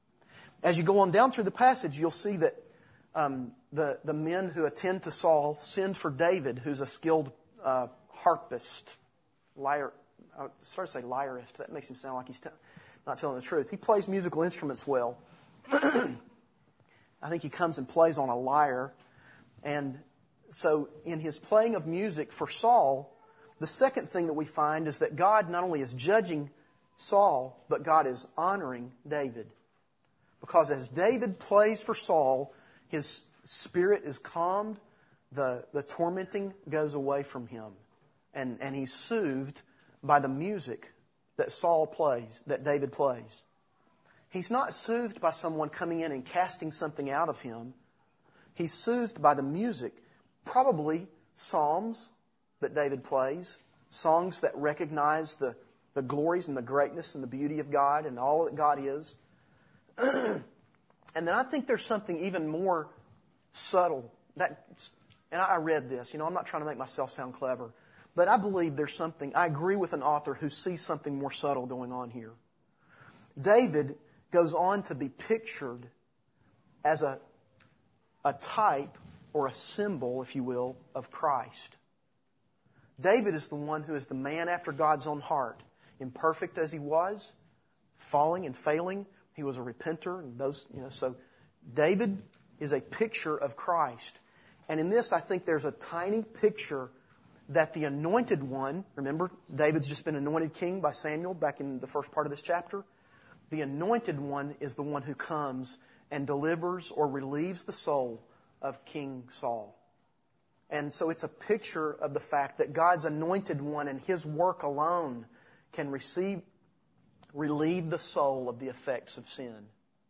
As you go on down through the passage, you'll see that um, the, the men who attend to Saul send for David, who's a skilled uh, harpist, lyre, I started to say lyrist. That makes him sound like he's t- not telling the truth. He plays musical instruments well. I think he comes and plays on a lyre. And so in his playing of music for Saul, the second thing that we find is that God not only is judging Saul, but God is honoring David. Because as David plays for Saul, his spirit is calmed, the, the tormenting goes away from him. And, and he's soothed by the music that Saul plays, that David plays. He's not soothed by someone coming in and casting something out of him. He's soothed by the music, probably psalms that David plays, songs that recognize the, the glories and the greatness and the beauty of God and all that God is. And then I think there's something even more subtle. That, and I read this. You know, I'm not trying to make myself sound clever. But I believe there's something, I agree with an author who sees something more subtle going on here. David goes on to be pictured as a, a type or a symbol, if you will, of Christ. David is the one who is the man after God's own heart. Imperfect as he was, falling and failing, he was a repenter, and those, you know, so David is a picture of Christ. And in this, I think there's a tiny picture that the anointed one, remember, David's just been anointed king by Samuel back in the first part of this chapter. The anointed one is the one who comes and delivers or relieves the soul of King Saul. And so it's a picture of the fact that God's anointed one and His work alone can receive, relieve the soul of the effects of sin.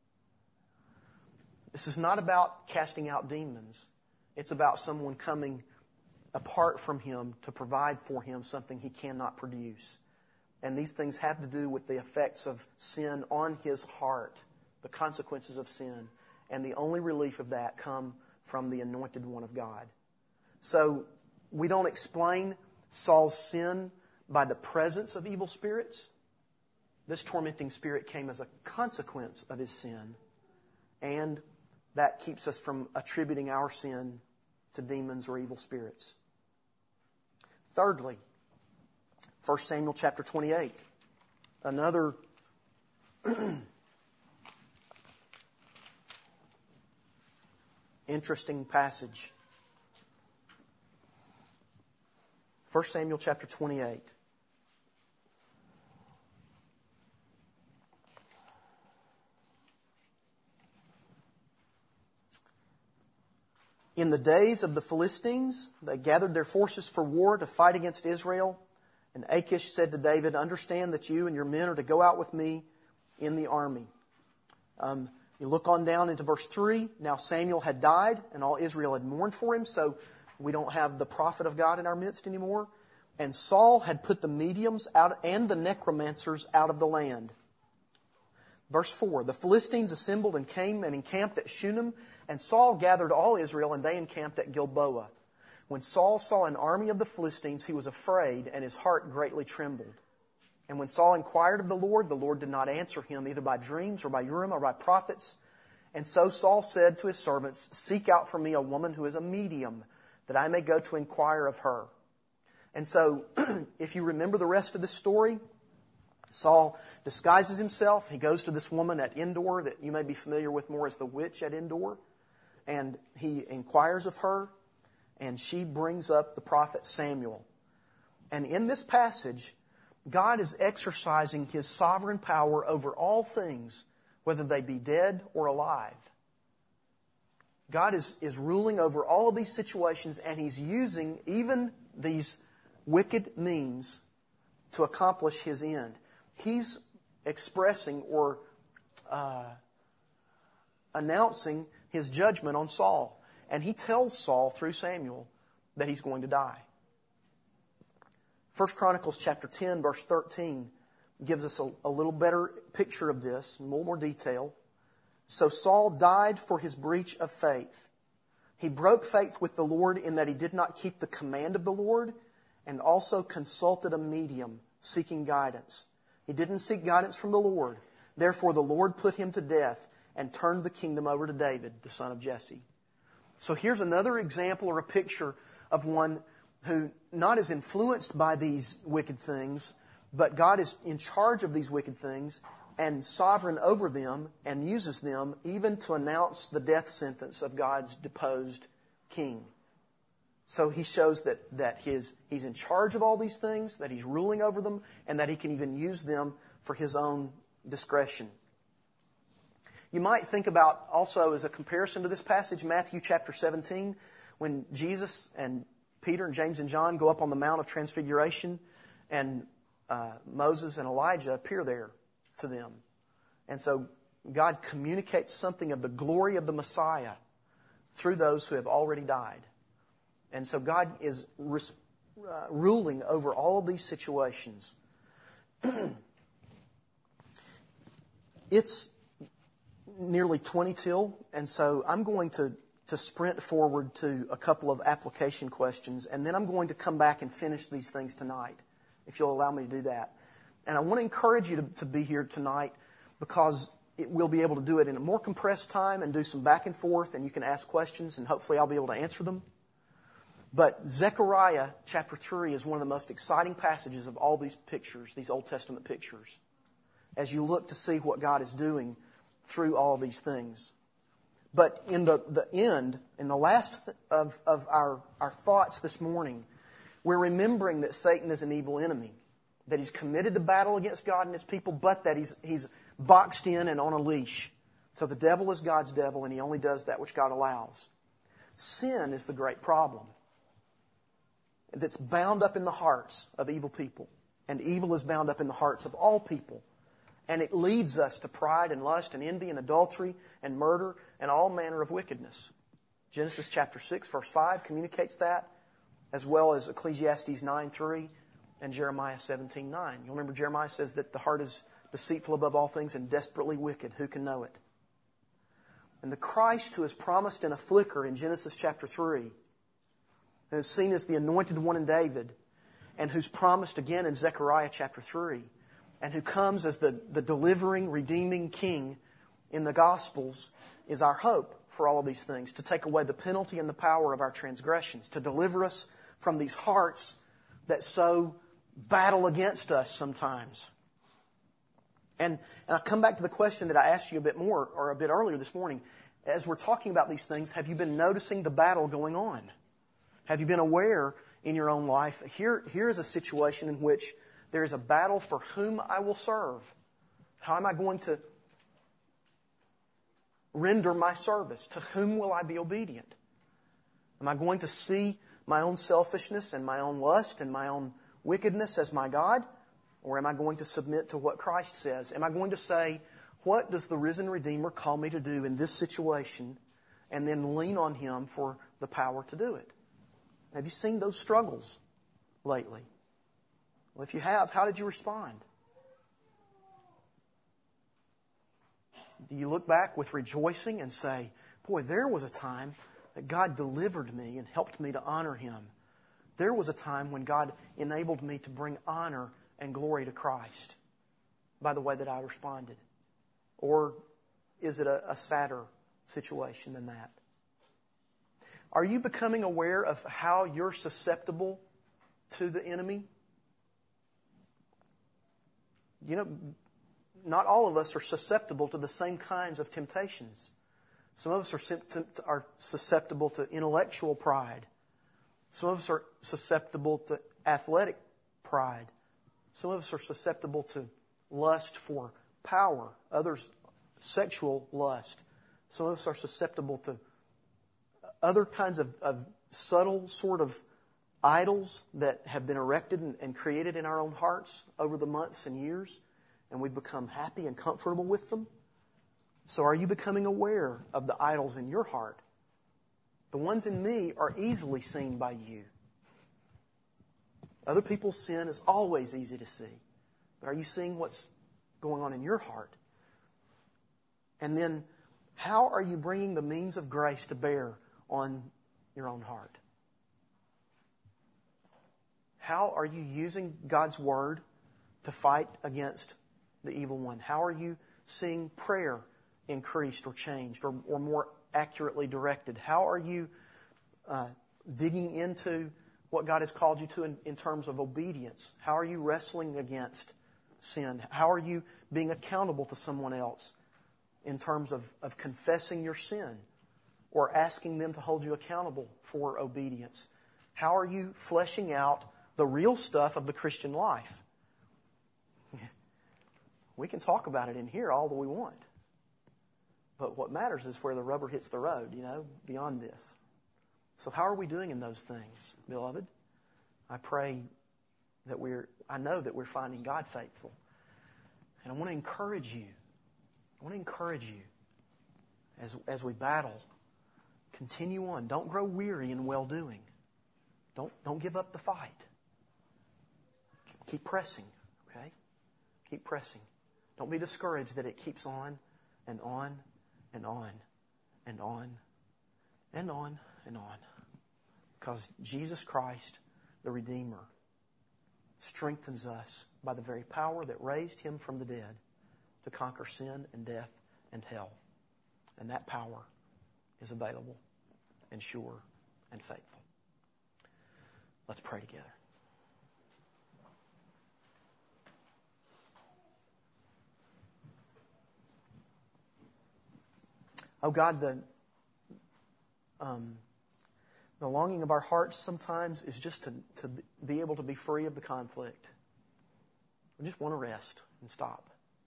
This is not about casting out demons. It's about someone coming apart from Him to provide for him something he cannot produce. And these things have to do with the effects of sin on his heart, the consequences of sin. And the only relief of that come from the anointed one of God. So we don't explain Saul's sin by the presence of evil spirits. This tormenting spirit came as a consequence of his sin. And that keeps us from attributing our sin to demons or evil spirits. Thirdly, First Samuel chapter twenty-eight. Another interesting passage. First Samuel chapter twenty-eight. In the days of the Philistines, they gathered their forces for war to fight against Israel. And Achish said to David, "Understand that you and your men are to go out with me in the army." Um, you look on down into verse three. Now Samuel had died, and all Israel had mourned for him, so we don't have the prophet of God in our midst anymore. And Saul had put the mediums out and the necromancers out of the land. Verse four, the Philistines assembled and came and encamped at Shunem, and Saul gathered all Israel, and they encamped at Gilboa. When Saul saw an army of the Philistines, he was afraid, and his heart greatly trembled. And when Saul inquired of the Lord, the Lord did not answer him, either by dreams or by Urim or by prophets. And so Saul said to his servants, "Seek out for me a woman who is a medium, that I may go to inquire of her." And so, if you remember the rest of the story, Saul disguises himself. He goes to this woman at Endor that you may be familiar with more as the witch at Endor. And he inquires of her, and she brings up the prophet Samuel. And in this passage, God is exercising His sovereign power over all things, whether they be dead or alive. God is, is ruling over all of these situations, and He's using even these wicked means to accomplish His end. He's expressing or uh, announcing his judgment on Saul. And he tells Saul through Samuel that he's going to die. First Chronicles chapter ten, verse thirteen gives us a, a little better picture of this, a little more detail. So Saul died for his breach of faith. He broke faith with the Lord in that he did not keep the command of the Lord, and also consulted a medium seeking guidance. He didn't seek guidance from the Lord. Therefore the Lord put him to death and turned the kingdom over to David, the son of Jesse. So here's another example or a picture of one who not is influenced by these wicked things, but God is in charge of these wicked things and sovereign over them and uses them even to announce the death sentence of God's deposed king. So he shows that, that his, he's in charge of all these things, that he's ruling over them, and that he can even use them for his own discretion. You might think about also as a comparison to this passage, Matthew chapter seventeen, when Jesus and Peter and James and John go up on the Mount of Transfiguration, and uh, Moses and Elijah appear there to them. And so God communicates something of the glory of the Messiah through those who have already died. And so God is res- uh, ruling over all of these situations. It's nearly twenty till, and so I'm going to, to sprint forward to a couple of application questions, and then I'm going to come back and finish these things tonight, if you'll allow me to do that. And I want to encourage you to, to be here tonight, because it, we'll be able to do it in a more compressed time and do some back and forth, and you can ask questions, and hopefully I'll be able to answer them. But Zechariah chapter three is one of the most exciting passages of all these pictures, these Old Testament pictures, as you look to see what God is doing through all of these things. But in the, the end, in the last th- of, of our, our thoughts this morning, we're remembering that Satan is an evil enemy, that he's committed to battle against God and His people, but that he's, he's boxed in and on a leash. So the devil is God's devil, and he only does that which God allows. Sin is the great problem that's bound up in the hearts of evil people. And evil is bound up in the hearts of all people. And it leads us to pride and lust and envy and adultery and murder and all manner of wickedness. Genesis chapter six, verse five communicates that, as well as Ecclesiastes nine three and Jeremiah seventeen nine. You'll remember Jeremiah says that the heart is deceitful above all things and desperately wicked. Who can know it? And the Christ who is promised in a flicker in Genesis chapter three, and is seen as the anointed one in David, and who's promised again in Zechariah chapter three, and who comes as the, the delivering, redeeming King in the Gospels, is our hope for all of these things, to take away the penalty and the power of our transgressions, to deliver us from these hearts that so battle against us sometimes. And, and I'll come back to the question that I asked you a bit more, or a bit earlier this morning. As we're talking about these things, have you been noticing the battle going on? Have you been aware in your own life? Here, here is a situation in which there is a battle for whom I will serve. How am I going to render my service? To whom will I be obedient? Am I going to see my own selfishness and my own lust and my own wickedness as my God? Or am I going to submit to what Christ says? Am I going to say, what does the risen Redeemer call me to do in this situation? And then lean on Him for the power to do it. Have you seen those struggles lately? Well, if you have, how did you respond? Do you look back with rejoicing and say, boy, there was a time that God delivered me and helped me to honor Him. There was a time when God enabled me to bring honor and glory to Christ by the way that I responded? Or is it a, a sadder situation than that? Are you becoming aware of how you're susceptible to the enemy? You know, not all of us are susceptible to the same kinds of temptations. Some of us are, are susceptible to intellectual pride. Some of us are susceptible to athletic pride. Some of us are susceptible to lust for power. Others, sexual lust. Some of us are susceptible to other kinds of, of subtle sort of idols that have been erected and, and created in our own hearts over the months and years, and we've become happy and comfortable with them. So are you becoming aware of the idols in your heart? The ones in me are easily seen by you. Other people's sin is always easy to see. But are you seeing what's going on in your heart? And then, how are you bringing the means of grace to bear on your own heart? How are you using God's Word to fight against the evil one? How are you seeing prayer increased or changed or, or more accurately directed? How are you uh, digging into what God has called you to in, in terms of obedience? How are you wrestling against sin? How are you being accountable to someone else in terms of, of confessing your sin or asking them to hold you accountable for obedience? How are you fleshing out the real stuff of the Christian life? We can talk about it in here all that we want. But what matters is where the rubber hits the road, you know, beyond this. So how are we doing in those things, beloved? I pray that we're, I know that we're finding God faithful. And I want to encourage you. I want to encourage you as, as we battle. Continue on. Don't grow weary in well-doing. Don't, don't give up the fight. Keep pressing, okay? Keep pressing. Don't be discouraged that it keeps on and on and on and on and on and on. Because Jesus Christ, the Redeemer, strengthens us by the very power that raised Him from the dead to conquer sin and death and hell. And that power is available and sure and faithful. Let's pray together. Oh God, the um, the longing of our hearts sometimes is just to, to be able to be free of the conflict. We just want to rest and stop.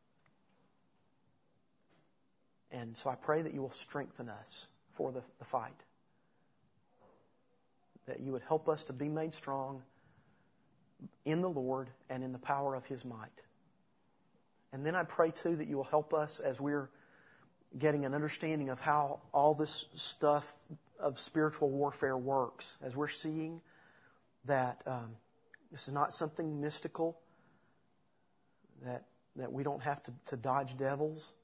And so I pray that you will strengthen us for the, the fight. That you would help us to be made strong in the Lord and in the power of His might. And then I pray too that you will help us as we're getting an understanding of how all this stuff of spiritual warfare works, as we're seeing that um, this is not something mystical, that that we don't have to, to dodge devils,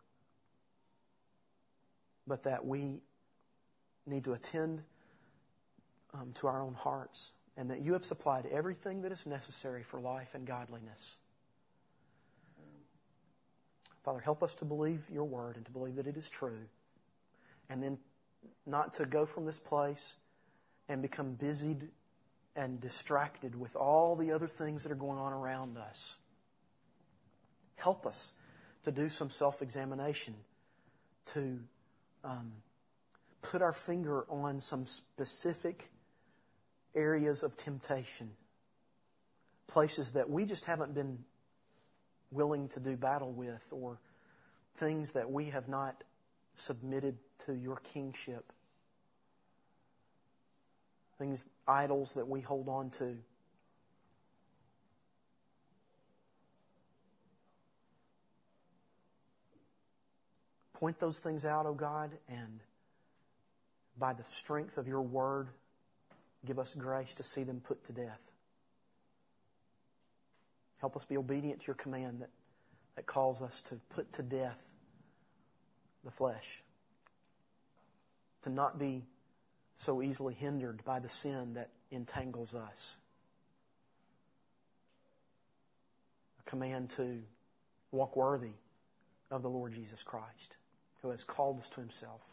but that we need to attend um, to our own hearts, and that you have supplied everything that is necessary for life and godliness. Father, help us to believe your word and to believe that it is true. And then not to go from this place and become busied and distracted with all the other things that are going on around us. Help us to do some self-examination, to um, put our finger on some specific areas of temptation, places that we just haven't been willing to do battle with, or things that we have not submitted to your kingship, things, idols that we hold on to. Point those things out, O God, and by the strength of your word, give us grace to see them put to death. Help us be obedient to your command that, that calls us to put to death the flesh. To not be so easily hindered by the sin that entangles us. A command to walk worthy of the Lord Jesus Christ, who has called us to Himself.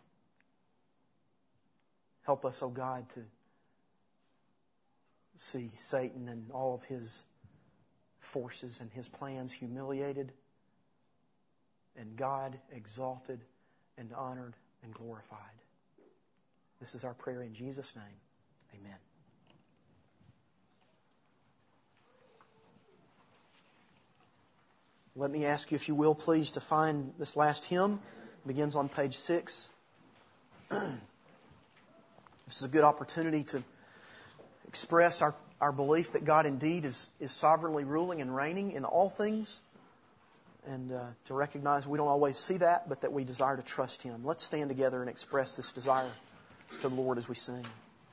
Help us, O God, to see Satan and all of his forces and his plans humiliated, and God exalted and honored and glorified. This is our prayer in Jesus' name. Amen. Let me ask you, if you will, please, to find this last hymn. It begins on page six. This is a good opportunity to express our, our belief that God indeed is, is sovereignly ruling and reigning in all things, and uh, to recognize we don't always see that, but that we desire to trust Him. Let's stand together and express this desire to the Lord as we sing.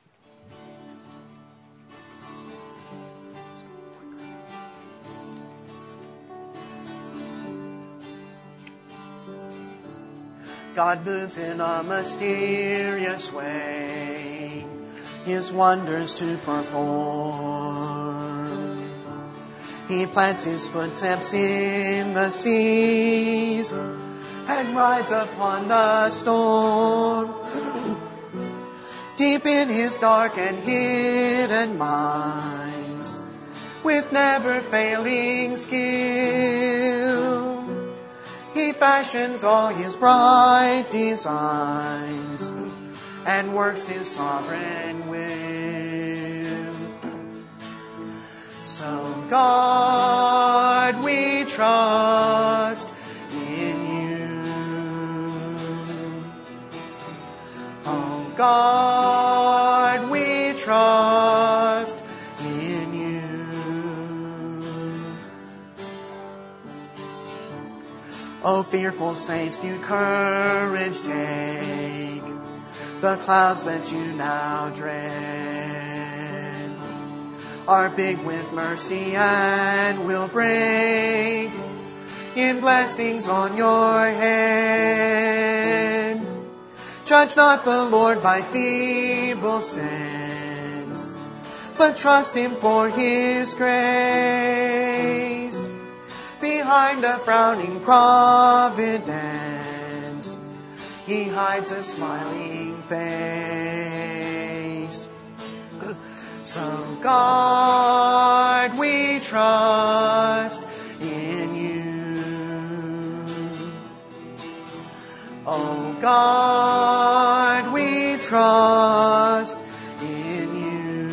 God moves in a mysterious way, His wonders to perform. He plants His footsteps in the seas and rides upon the storm. Deep in His dark and hidden minds, with never failing skill, He fashions all His bright designs and works His sovereign will. So God, we trust in You. Oh God, we trust in You. O fearful saints, do courage take, the clouds that you now dread are big with mercy and will break in blessings on your head. Judge not the Lord by feeble sense, but trust Him for His grace. Behind a frowning providence, He hides a smiling face. So God, we trust in You. Oh God, we trust in You.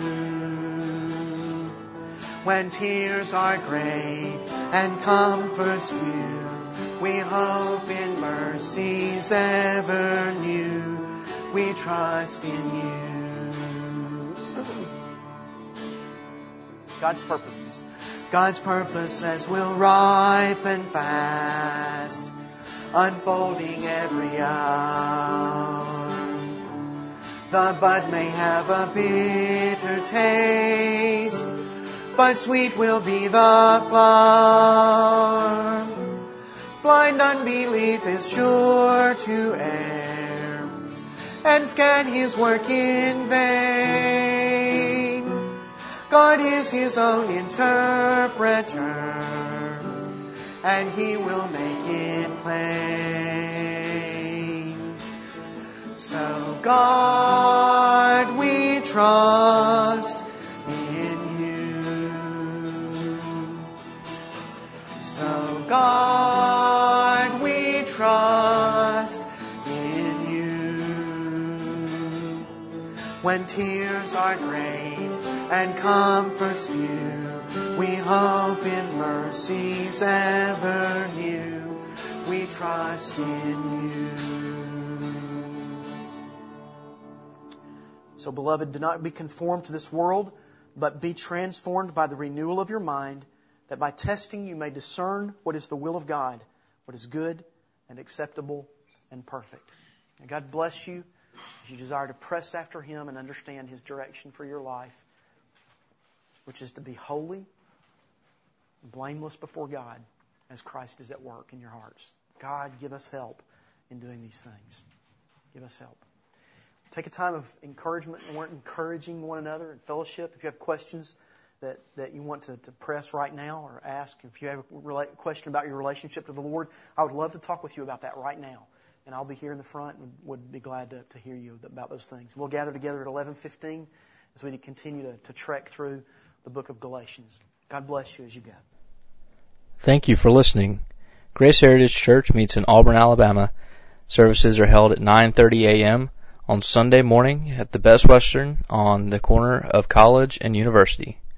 When tears are great and comforts few, we hope in mercies ever new. We trust in You. God's purposes. God's purposes will ripen fast, unfolding every hour. The bud may have a bitter taste, but sweet will be the flower. Blind unbelief is sure to err and scan His work in vain. God is His own interpreter, and He will make it plain. So God, we trust in You. So God, we trust in You. When tears are great and comforts few, we hope in mercies ever new. We trust in You. So, beloved, do not be conformed to this world, but be transformed by the renewal of your mind, that by testing you may discern what is the will of God, what is good and acceptable and perfect. And God bless you as you desire to press after Him and understand His direction for your life, which is to be holy, blameless before God, as Christ is at work in your hearts. God, give us help in doing these things. Give us help. Take a time of encouragement and encouraging one another and fellowship. If you have questions that, that you want to, to press right now or ask, if you have a question about your relationship to the Lord, I would love to talk with you about that right now. And I'll be here in the front and would be glad to, to hear you about those things. We'll gather together at eleven fifteen as we continue to, to trek through the book of Galatians. God bless you as you go. Thank you for listening. Grace Heritage Church meets in Auburn, Alabama. Services are held at nine thirty a.m. on Sunday morning at the Best Western on the corner of College and University.